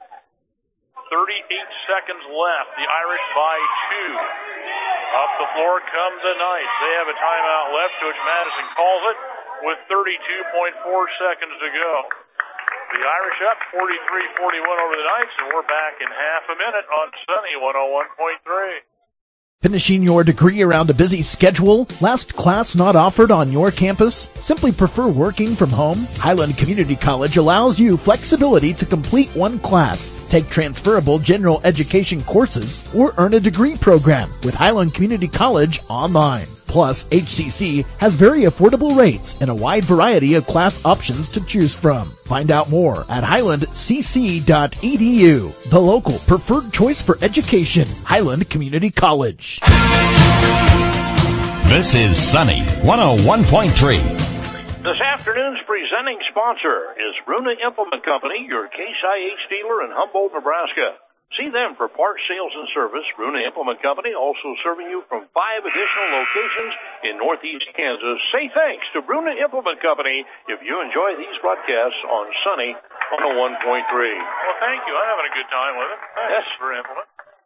38 seconds left. The Irish by 2. Up the floor come the Knights. They have a timeout left. Coach Madsen calls it with 32.4 seconds to go. The Irish up 43-41 over the Knights, and we're back in half a minute on Sunny 101.3. Finishing your degree around a busy schedule? Last class not offered on your campus? Simply prefer working from home? Highland Community College allows you flexibility to complete one class, take transferable general education courses, or earn a degree program with Highland Community College online. Plus, HCC has very affordable rates and a wide variety of class options to choose from. Find out more at highlandcc.edu. The local preferred choice for education, Highland Community College. This is Sunny 101.3. This afternoon's presenting sponsor is Runa Implement Company, your Case IH dealer in Humboldt, Nebraska. See them for parts sales and service. Runa Implement Company also serving you from 5 additional locations in Northeast Kansas. Say thanks to Runa Implement Company if you enjoy these broadcasts on Sunny 101.3. Well, thank you. I'm having a good time with it. Thanks yes. for Implement.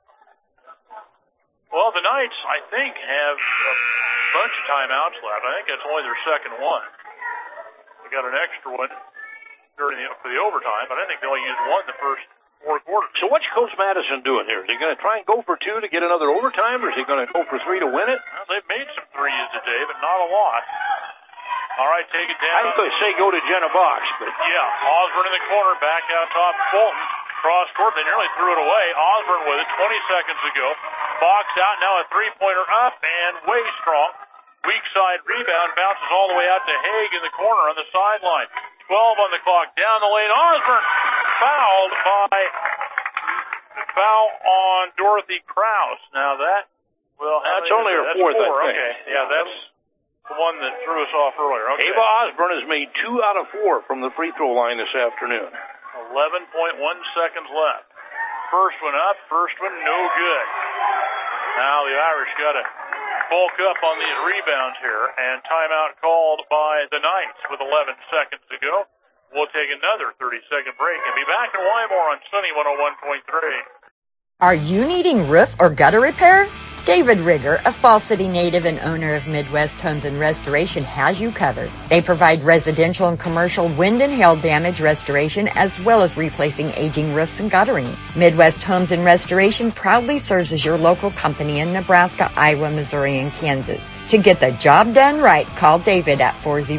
Well, the Knights, I think, have a bunch of timeouts left. I think that's only their second one. They got an extra one for the overtime, but I think they only used one the first 4 quarters. So what's Coach Madsen doing here? Is he going to try and go for 2 to get another overtime, or is he going to go for 3 to win it? Well, they've made some threes today, but not a lot. All right, take it down. I was going to say go to Jenna Box, but... Yeah, Osborne in the corner, back out top, Fulton. Cross court, they nearly threw it away. Osborne with it 20 seconds ago. Box out, now a three-pointer up and way strong. Weak side rebound, bounces all the way out to Haig in the corner on the sideline. 12 on the clock, down the lane. Osborne fouled by foul on Dorothy Krause. Now that will have... That's only her fourth, I think. Okay, yeah, that's the one that threw us off earlier. Okay. Ava Osborne has made 2 out of 4 from the free throw line this afternoon. 11.1 seconds left. First one up, first one no good. Now the Irish got to bulk up on these rebounds here, and timeout called by the Knights with 11 seconds to go. We'll take another 30-second break and be back in Wymore on Sunny 101.3. Are you needing roof or gutter repair? David Rigger, a Falls City native and owner of Midwest Homes and Restoration, has you covered. They provide residential and commercial wind and hail damage restoration as well as replacing aging roofs and guttering. Midwest Homes and Restoration proudly serves as your local company in Nebraska, Iowa, Missouri, and Kansas. To get the job done right, call David at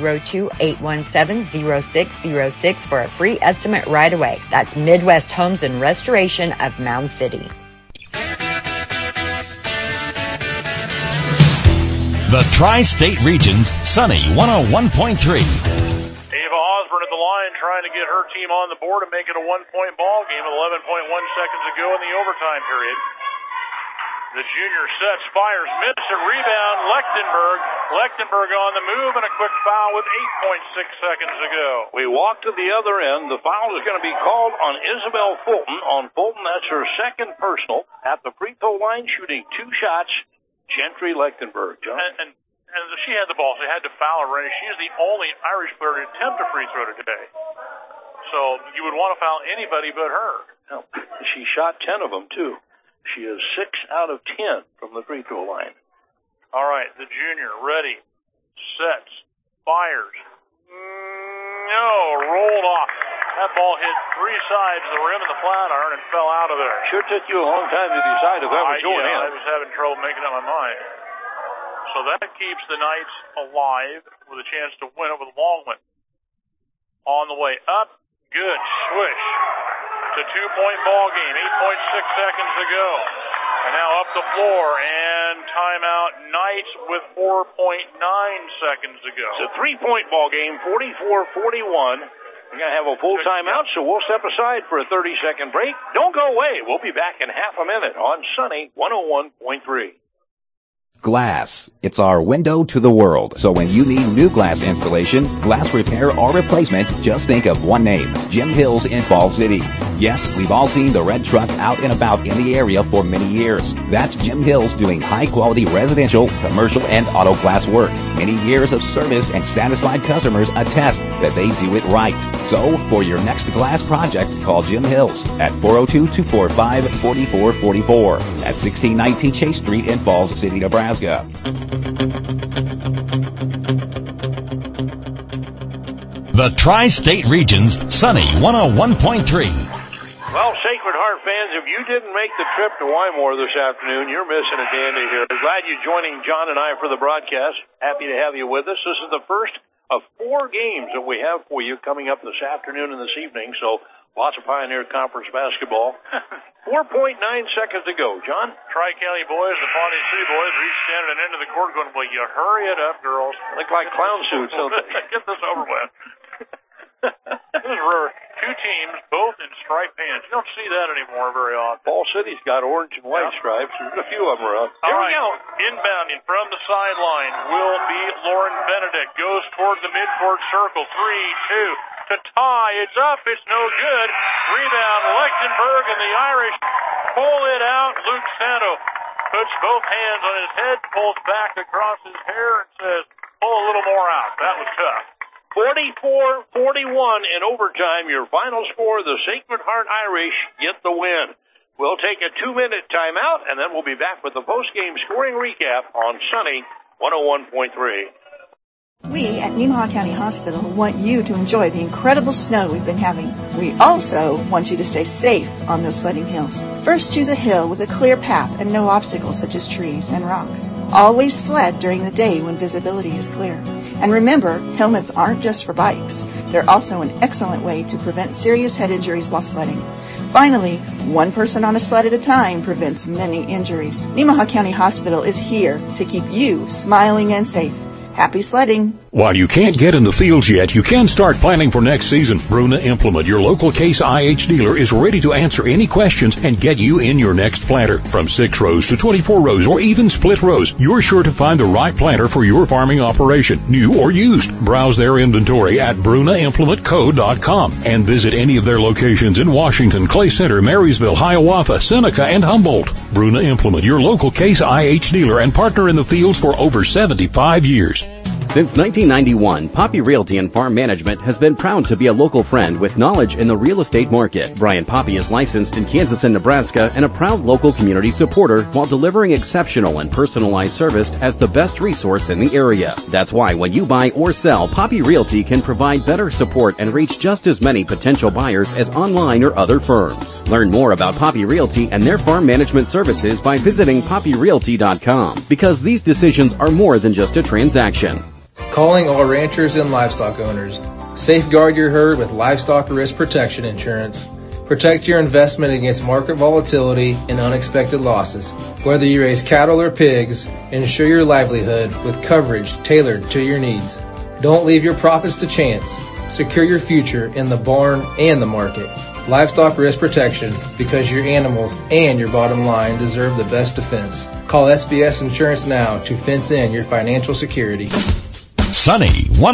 402-817-0606 for a free estimate right away. That's Midwest Homes and Restoration of Mound City. The Tri-State Region's Sunny 101.3. Ava Osborne at the line trying to get her team on the board and make it a one-point ball game with 11.1 seconds to go in the overtime period. The junior sets, fires, misses it, rebound, Lechtenberg. Lechtenberg on the move and a quick foul with 8.6 seconds to go. We walk to the other end. The foul is going to be called on Isabel Fulton. On Fulton, that's her second personal at the free throw line, shooting 2 shots. Gentry Lechtenberg, John. And she had the ball. She had to foul already. She's the only Irish player to attempt a free throw today. So you would want to foul anybody but her. No, she shot 10 of them, too. She is 6 out of 10 from the free throw line. All right, the junior, ready, sets, fires. No, rolled off. That ball hit 3 sides of the rim of the flat iron and fell out of there. Sure took you a long time to decide if that was going in. I was having trouble making up my mind. So that keeps the Knights alive with a chance to win it with Longman. On the way up, good swish. It's a 2-point ball game, 8.6 seconds to go. And now up the floor, and timeout Knights with 4.9 seconds to go. It's a 3-point ball game, 44-41. We're going to have a full timeout, so we'll step aside for a 30-second break. Don't go away. We'll be back in half a minute on Sunny 101.3. Glass. It's our window to the world. So when you need new glass installation, glass repair, or replacement, just think of one name, Jim Hills in Falls City. Yes, we've all seen the red truck out and about in the area for many years. That's Jim Hills doing high-quality residential, commercial, and auto glass work. Many years of service and satisfied customers attest that they do it right. So, for your next glass project, call Jim Hills at 402-245-4444 at 1619 Chase Street in Falls City, Nebraska. The Tri-State Region's Sunny 101.3. Well, Sacred Heart fans, if you didn't make the trip to Wymore this afternoon, you're missing a dandy here. Glad you're joining John and I for the broadcast. Happy to have you with us. This is the first of 4 games that we have for you coming up this afternoon and this evening, so lots of Pioneer Conference basketball. 4.9 seconds to go. John? Tri-County boys, the Pawnee City boys, are each standing at the end of the court going, well, you hurry it up, girls. Look like clown suits, don't they? Get this over with. This is rare. 2 teams, both in striped pants. You don't see that anymore very often. Falls City's got orange and white stripes. There's a few of them around. Here we go. Inbounding from the sideline will be Lauren Benedict. Goes toward the midcourt circle. 3-2. To tie. It's up. It's no good. Rebound. Lechtenberg and the Irish pull it out. Luke Santo puts both hands on his head, pulls back across his hair, and says, pull a little more out. That was tough. 44-41 in overtime. Your final score, the Sacred Heart Irish get the win. We'll take a 2-minute timeout, and then we'll be back with the post-game scoring recap on Sunny 101.3. We at Nemaha County Hospital want you to enjoy the incredible snow we've been having. We also want you to stay safe on those sledding hills. First, choose a hill with a clear path and no obstacles such as trees and rocks. Always sled during the day when visibility is clear. And remember, helmets aren't just for bikes. They're also an excellent way to prevent serious head injuries while sledding. Finally, one person on a sled at a time prevents many injuries. Nemaha County Hospital is here to keep you smiling and safe. Happy sledding. While you can't get in the fields yet, you can start planning for next season. Bruna Implement, your local Case IH dealer, is ready to answer any questions and get you in your next planter. From 6 rows to 24 rows or even split rows, you're sure to find the right planter for your farming operation, new or used. Browse their inventory at BrunaImplementCo.com and visit any of their locations in Washington, Clay Center, Marysville, Hiawatha, Seneca, and Humboldt. Bruna Implement, your local Case IH dealer and partner in the fields for over 75 years. Since 1991, Poppy Realty and Farm Management has been proud to be a local friend with knowledge in the real estate market. Brian Poppy is licensed in Kansas and Nebraska and a proud local community supporter while delivering exceptional and personalized service as the best resource in the area. That's why when you buy or sell, Poppy Realty can provide better support and reach just as many potential buyers as online or other firms. Learn more about Poppy Realty and their farm management services by visiting poppyrealty.com, because these decisions are more than just a transaction. Calling all ranchers and livestock owners. Safeguard your herd with livestock risk protection insurance. Protect your investment against market volatility and unexpected losses. Whether you raise cattle or pigs, ensure your livelihood with coverage tailored to your needs. Don't leave your profits to chance. Secure your future in the barn and the market. Livestock risk protection, because your animals and your bottom line deserve the best defense. Call SBS Insurance now to fence in your financial security. Sunny 101.3.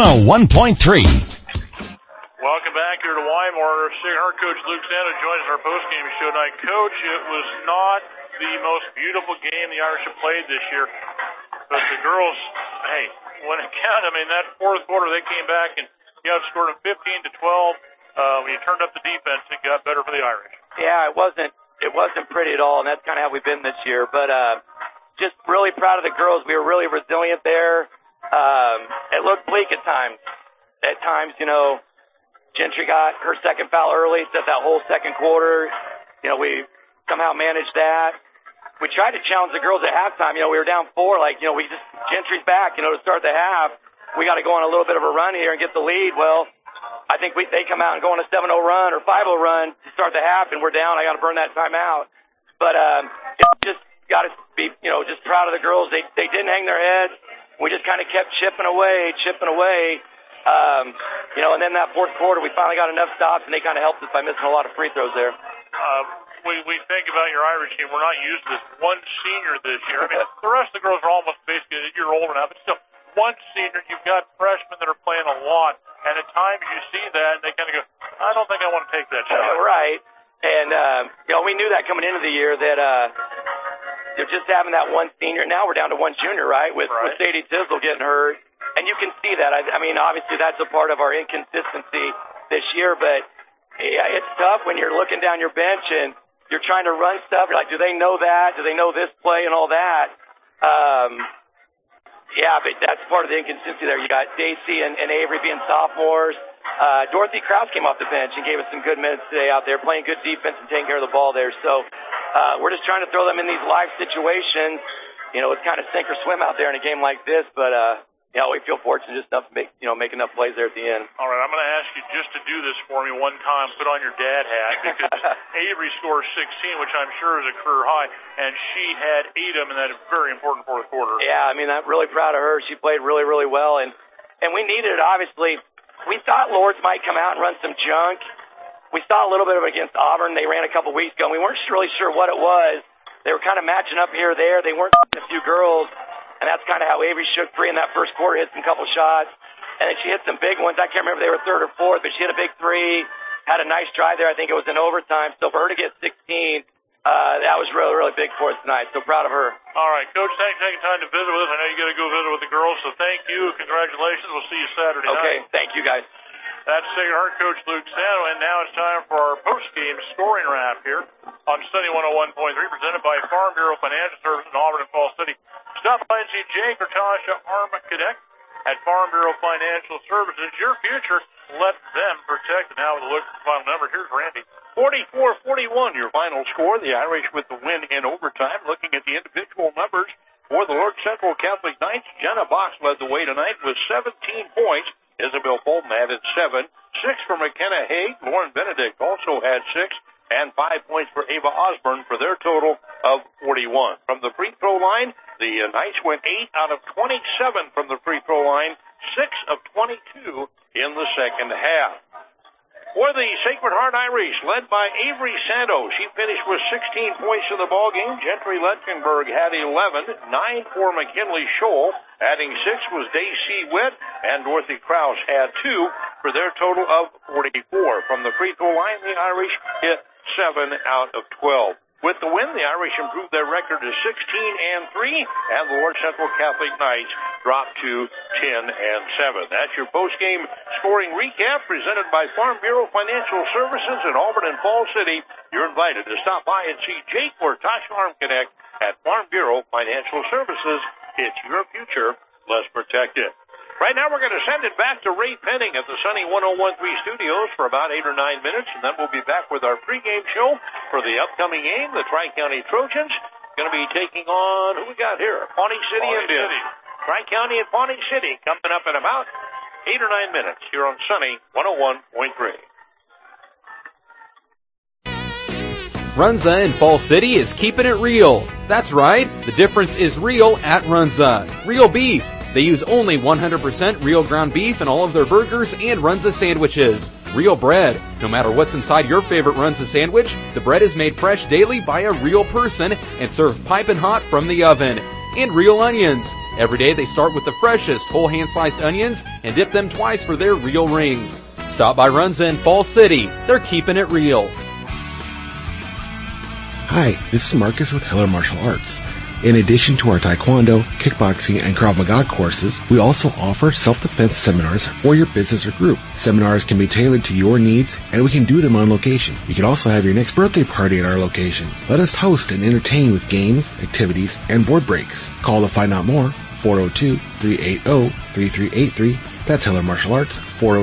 Welcome back here to Weimar. State Heart Coach Luke Santa joins our postgame show tonight. Coach, it was not the most beautiful game the Irish have played this year, but the girls, hey, when it counted, I mean, that fourth quarter they came back and you outscored them 15-12. When you turned up the defense, it got better for the Irish. Yeah, it wasn't pretty at all, and that's kind of how we've been this year. But just really proud of the girls. We were really resilient there. It looked bleak at times. At times, you know, Gentry got her second foul early, set that whole second quarter. You know, we somehow managed that. We tried to challenge the girls at halftime. You know, we were down 4. Like, you know, Gentry's back, you know, to start the half. We got to go on a little bit of a run here and get the lead. Well, I think they come out and go on a 7-0 run or 5-0 run to start the half, and we're down. I got to burn that timeout. But just got to be, you know, just proud of the girls. They didn't hang their heads. We just kind of kept chipping away. You know, and then that fourth quarter, we finally got enough stops, and they kind of helped us by missing a lot of free throws there. We think about your Irish team. We're not used to this one senior this year. I mean, the rest of the girls are almost basically a year older now, but still, one senior, you've got freshmen that are playing a lot, and at times you see that, and they kind of go, I don't think I want to take that shot. Right. And, you know, we knew that coming into the year that they're just having that one senior. Now we're down to one junior, right, with Sadie Tisdale getting hurt. And you can see that. I mean, obviously that's a part of our inconsistency this year, but yeah, it's tough when you're looking down your bench and you're trying to run stuff. You're like, do they know that? Do they know this play and all that? Yeah, but that's part of the inconsistency there. You got Daisy and Avery being sophomores. Dorothy Krause came off the bench and gave us some good minutes today out there, playing good defense and taking care of the ball there. So we're just trying to throw them in these live situations. You know, it's kind of sink or swim out there in a game like this, but yeah, we feel fortunate just enough to make enough plays there at the end. All right, I'm going to ask you just to do this for me one time. Put on your dad hat, because Avery scores 16, which I'm sure is a career high, and she had 8 of them in that very important fourth quarter. Yeah, I mean, I'm really proud of her. She played really, really well, and we needed it, obviously. We thought Lourdes might come out and run some junk. We saw a little bit of it against Auburn. They ran a couple weeks ago, and we weren't really sure what it was. They were kind of matching up here or there. They weren't a few girls. And that's kind of how Avery shook free in that first quarter, hit some couple shots. And then she hit some big ones. I can't remember if they were third or fourth, but she hit a big 3, had a nice drive there. I think it was in overtime. So for her to get 16, that was really, really big for us tonight. So proud of her. All right, Coach, thanks for taking time to visit with us. I know you got to go visit with the girls, so thank you. Congratulations. We'll see you Saturday night. Okay, thank you, guys. That's Sacred Heart Coach Luke Santo, and now it's time for our post-game scoring wrap here on Sunny 101.3, presented by Farm Bureau Financial Services in Auburn and Falls City. Stop by and see Jake or Tasha Armacadet at Farm Bureau Financial Services. Your future, let them protect. And now with a look at the final number, here's Randy. 44-41, your final score. The Irish with the win in overtime. Looking at the individual numbers for the Lord Central Catholic Knights, Jenna Box led the way tonight with 17 points. Isabel Bolton added 7. 6 for McKenna Haig. Lauren Benedict also had 6. And 5 points for Ava Osborne for their total of 41. From the free throw line, the Knights went 8 out of 27 from the free throw line. 6 of 22 in the second half. For the Sacred Heart Irish, led by Avery Santos, she finished with 16 points in the ballgame. Gentry Letkenberg had 11, 9 for McKinley Scholl. Adding 6 was Daisy Witt, and Dorothy Krause had 2 for their total of 44. From the free throw line, the Irish hit 7 out of 12. With the win, the Irish improved their record to 16-3, and the Lord Central Catholic Knights dropped to 10-7. That's your post-game scoring recap presented by Farm Bureau Financial Services in Auburn and Falls City. You're invited to stop by and see Jake or Tasha Armconnect at Farm Bureau Financial Services. It's your future. Let's protect it. Right now, we're going to send it back to Ray Penning at the Sunny 1013 studios for about 8 or 9 minutes, and then we'll be back with our pregame show for the upcoming game. The Tri-County Trojans going to be taking on, who we got here? Pawnee City Indians. Tri-County and Pawnee City coming up in about 8 or 9 minutes here on Sunny 101.3. Runza in Falls City is keeping it real. That's right, the difference is real at Runza. Real beef. They use only 100% real ground beef in all of their burgers and Runza sandwiches. Real bread. No matter what's inside your favorite Runza sandwich, the bread is made fresh daily by a real person and served piping hot from the oven. And real onions. Every day they start with the freshest whole hand-sliced onions and dip them twice for their real rings. Stop by Runza in Falls City. They're keeping it real. Hi, this is Marcus with Heller Martial Arts. In addition to our Taekwondo, kickboxing, and Krav Maga courses, we also offer self-defense seminars for your business or group. Seminars can be tailored to your needs, and we can do them on location. You can also have your next birthday party at our location. Let us host and entertain with games, activities, and board breaks. Call to find out more, 402-380-3383. That's Heller Martial Arts,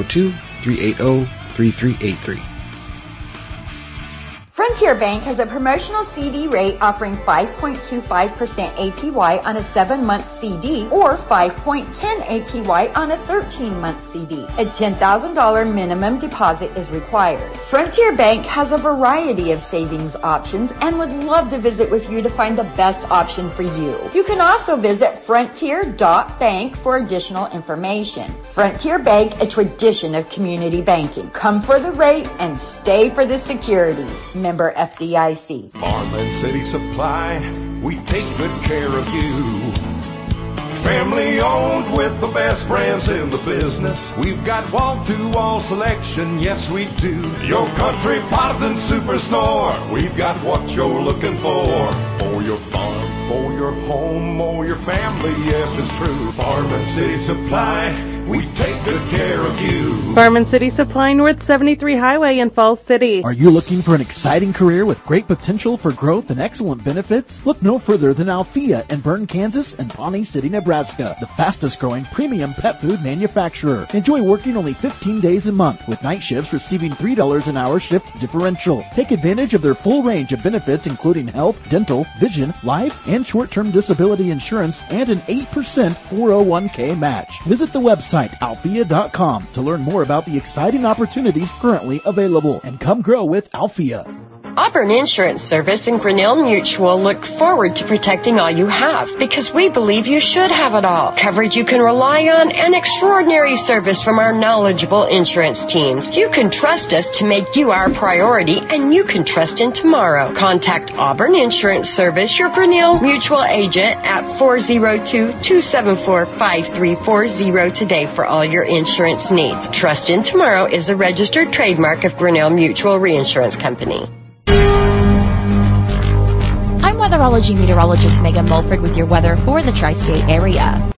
402-380-3383. Frontier Bank has a promotional CD rate offering 5.25% APY on a 7-month CD or 5.10 APY on a 13-month CD. A $10,000 minimum deposit is required. Frontier Bank has a variety of savings options and would love to visit with you to find the best option for you. You can also visit frontier.bank for additional information. Frontier Bank, a tradition of community banking. Come for the rate and stay for the security. Member FDIC. Farmland City Supply, we take good care of you. Family owned with the best brands in the business. We've got wall-to-wall selection, yes we do. Your country Potterton Superstore, we've got what you're looking for. For your farm, for your home, or your family, yes it's true. Farmland City Supply, we take good care of you. Farmland City Supply, North 73 Highway in Falls City. Are you looking for an exciting career with great potential for growth and excellent benefits? Look no further than Althea in Bern, Kansas and Pawnee City, Nebraska, the fastest growing premium pet food manufacturer. Enjoy working only 15 days a month with night shifts receiving $3 an hour shift differential. Take advantage of their full range of benefits including health, dental, vision, life, and short-term disability insurance and an 8% 401k match. Visit the website Althea.com to learn more about the exciting opportunities currently available and come grow with Althea. Auburn Insurance Service and Grinnell Mutual look forward to protecting all you have because we believe you should have it all. Coverage you can rely on and extraordinary service from our knowledgeable insurance teams. You can trust us to make you our priority and you can trust in tomorrow. Contact Auburn Insurance Service, your Grinnell Mutual agent at 402-274-5340 today for all your insurance needs. Trust in Tomorrow is a registered trademark of Grinnell Mutual Reinsurance Company. I'm weatherology meteorologist Megan Mulford with your weather for the Tri-State area.